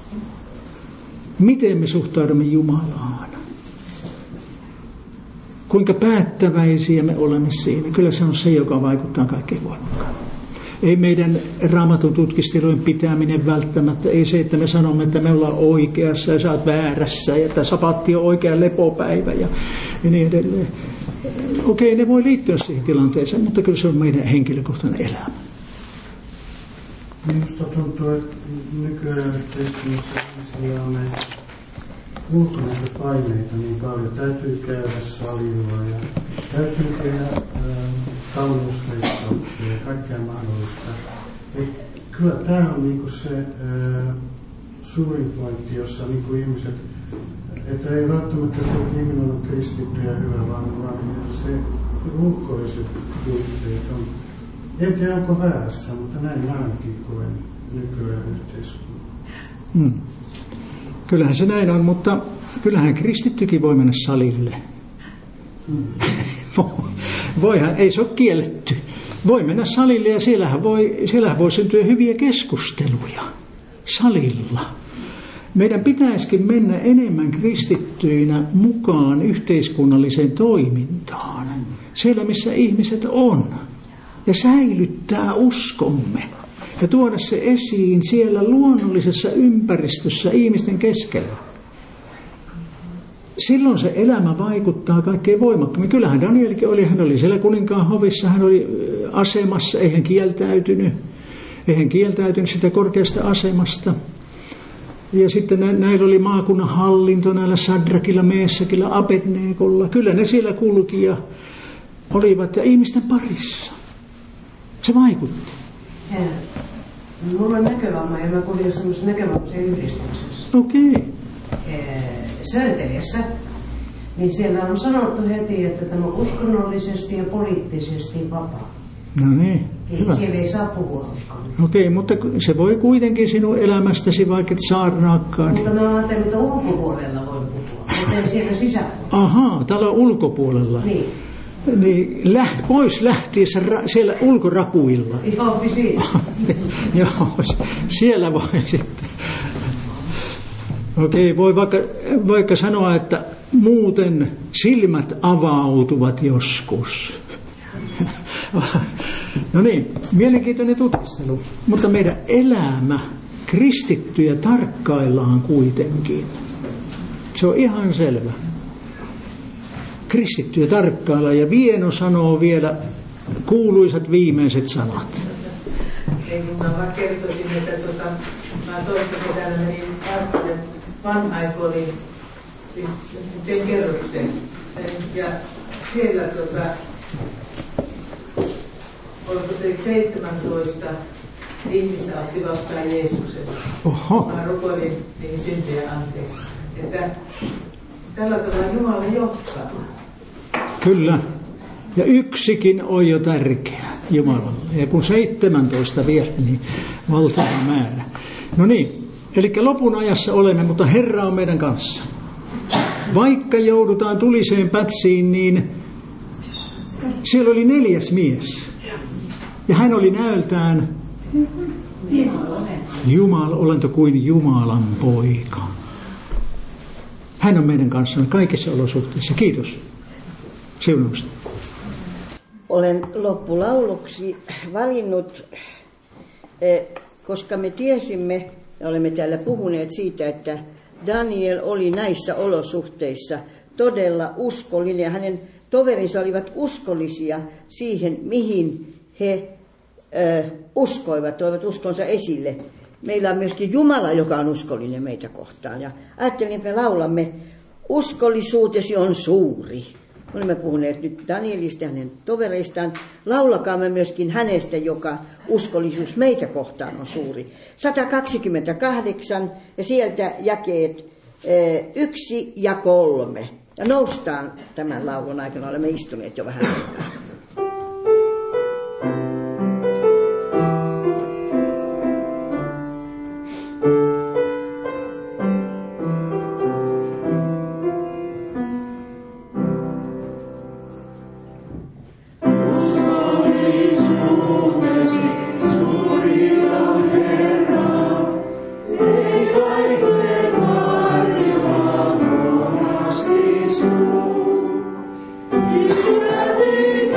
miten me suhtaudumme Jumalaan, kuinka päättäväisiä me olemme siinä. Kyllä se on se, joka vaikuttaa kaikkein voimakkaimmin. Ei meidän Raamatun tutkistelujen pitäminen välttämättä, ei se, että me sanomme, että me ollaan oikeassa ja sä oot väärässä ja että sapatti on oikea lepopäivä ja, ja niin edelleen. Okei, ne voi liittyä siihen tilanteeseen, mutta kyllä se on meidän henkilökohtainen elämä. Minusta tuntuu, että nykyään yhteiskunnassa ihmisillä on näitä ulkonaisia paineita niin paljon. Täytyy käydä salilla ja täytyy tehdä kauneusleikkauksia ja kaikkea mahdollista. Et kyllä tämä on niinku se ää, suurin pointti, jossa niinku ihmiset, että ei välttämättä se, että ihminen on kristitty ja hyvä, vaan, vaan se ulkoiset puitteet on. En tiedä, onko väärässä, mutta näin ainakin koen nykyään yhteiskunnan. Hmm. Kyllähän se näin on, mutta kyllähän kristittykin voi mennä salille. Hmm. Voihan, ei se ole kielletty. Voi mennä salille ja siellähän voi, siellähän voi syntyä hyviä keskusteluja salilla. Meidän pitäisikin mennä enemmän kristittyinä mukaan yhteiskunnalliseen toimintaan. Siellä, missä ihmiset on. Ja säilyttää uskomme. Ja tuoda se esiin siellä luonnollisessa ympäristössä ihmisten keskellä. Silloin se elämä vaikuttaa kaikkein voimakkaammin. Kyllähän Danielkin oli, hän oli siellä kuninkaan hovissa, hän oli asemassa, eihän kieltäytynyt. Eihän kieltäytynyt sitä korkeasta asemasta. Ja sitten nä- näillä oli maakunnan hallinto, näillä Sadrakilla, Meessakilla, Abednegolla. Kyllä ne siellä kulki ja olivat ja ihmisten parissa. Se vaikutti. Ja, mulla on näkövamma ja mä kuulin semmoisen näkövammaisen yhdistyksessä. Okei. Okay. Sönteliässä. Niin siellä on sanottu heti, että tämä on uskonnollisesti ja poliittisesti vapaa. No niin, hyvä. Siellä ei saa puhua uskonnollisesti. Okei, okay, mutta se voi kuitenkin sinun elämästäsi, vaikka et saarnaakaan. Mutta mä ajattelin, että ulkopuolella voi puhua, mutta ei siellä sisäpuolella. Ahaa, täällä on ulkopuolella. Niin. Niin läht, pois lähtiessä ra, siellä ulkorapuilla. Joo, siinä. Joo, siellä voi sitten. Okei, okay, voi vaikka, vaikka sanoa, että muuten silmät avautuvat joskus. No niin, mielenkiintoinen tutkistelu. Mutta meidän elämä, kristittyjä tarkkaillaan kuitenkin. Se on ihan selvä. Kristittyjä tarkkaillaan ja Vieno sanoo vielä kuuluisat viimeiset sanat. Ei kun mä vaan kertoisin, että tota, mä toista kesänä menin Arkonen vanhaikoliin sitten kerroksen. Ja siellä tota, oliko se seitsemäntoista ihmistä otti vastaan Jeesuksen. Oho. Mä rukoilin niihin syntejä anteeksi. Että tällä tavalla Jumala johtaa. Kyllä. Ja yksikin on jo tärkeä Jumalalle. Ja kun seitsemäntoista vielä, niin valtava määrä. No niin, eli lopun ajassa olemme, mutta Herra on meidän kanssa. Vaikka joudutaan tuliseen pätsiin, niin siellä oli neljäs mies. Ja hän oli näöltään Jumala, olento kuin Jumalan poika. Hän on meidän kanssamme kaikissa olosuhteissa. Kiitos. Siunausta. Olen loppulauluksi valinnut, koska me tiesimme ja olemme täällä puhuneet siitä, että Daniel oli näissä olosuhteissa todella uskollinen ja hänen toverinsa olivat uskollisia siihen, mihin he ö, uskoivat, toivat uskonsa esille. Meillä on myöskin Jumala, joka on uskollinen meitä kohtaan. Ja ajattelin, että me laulamme, uskollisuutesi on suuri. Olemme puhuneet nyt Danielista ja hänen tovereistaan. Laulakaamme myöskin hänestä, joka uskollisuus meitä kohtaan on suuri. sata kaksikymmentäkahdeksan ja sieltä jakeet e, yksi ja kolme. Ja noustaan tämän laulun aikana, olemme istuneet jo vähän aikaa. Israel.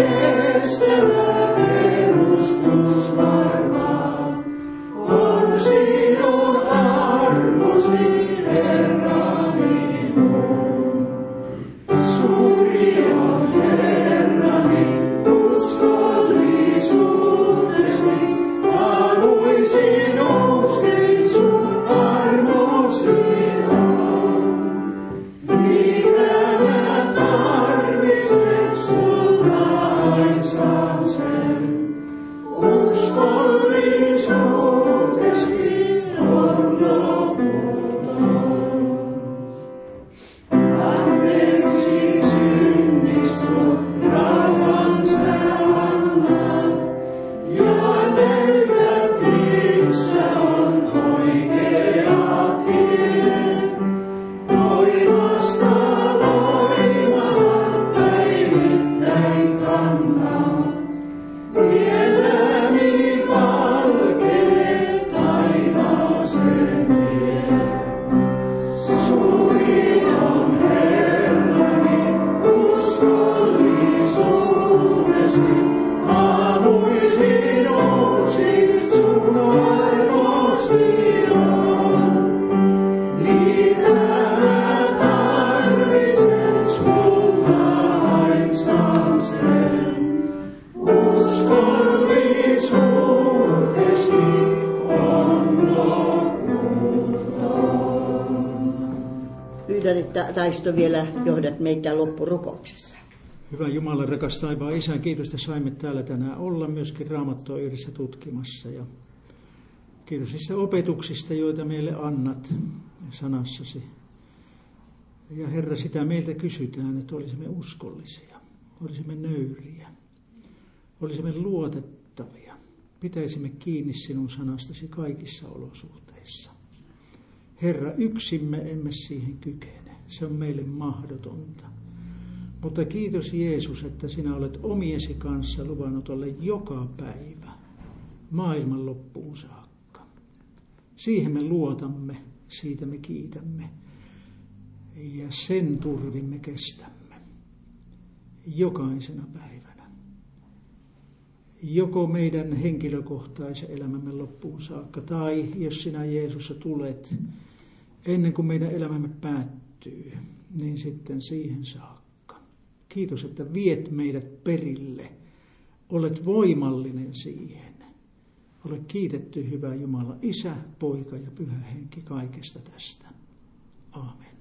pyydän, että Taisto vielä johdat meitä loppurukouksessa. Hyvä Jumala, rakas taivaan Isä, kiitos, että saimme täällä tänään olla myöskin Raamattua yhdessä tutkimassa. Ja kiitos niistä opetuksista, joita meille annat sanassasi. Ja Herra, sitä meiltä kysytään, että olisimme uskollisia, olisimme nöyriä, olisimme luotettavia, pitäisimme kiinni sinun sanastasi kaikissa olosuhteissa. Herra, yksimme emme siihen kykene, se on meille mahdotonta. Mutta kiitos Jeesus, että sinä olet omiesi kanssa luvannut olla joka päivä maailman loppuun saakka. Siihen me luotamme, siitä me kiitämme ja sen turvin me kestämme jokaisena päivänä. Joko meidän henkilökohtaisen elämämme loppuun saakka tai jos sinä Jeesus tulet ennen kuin meidän elämämme päättyy, niin sitten siihen saakka. Kiitos, että viet meidät perille. Olet voimallinen siihen. Ole kiitetty, hyvä Jumala, Isä, Poika ja Pyhä Henki kaikesta tästä. Aamen.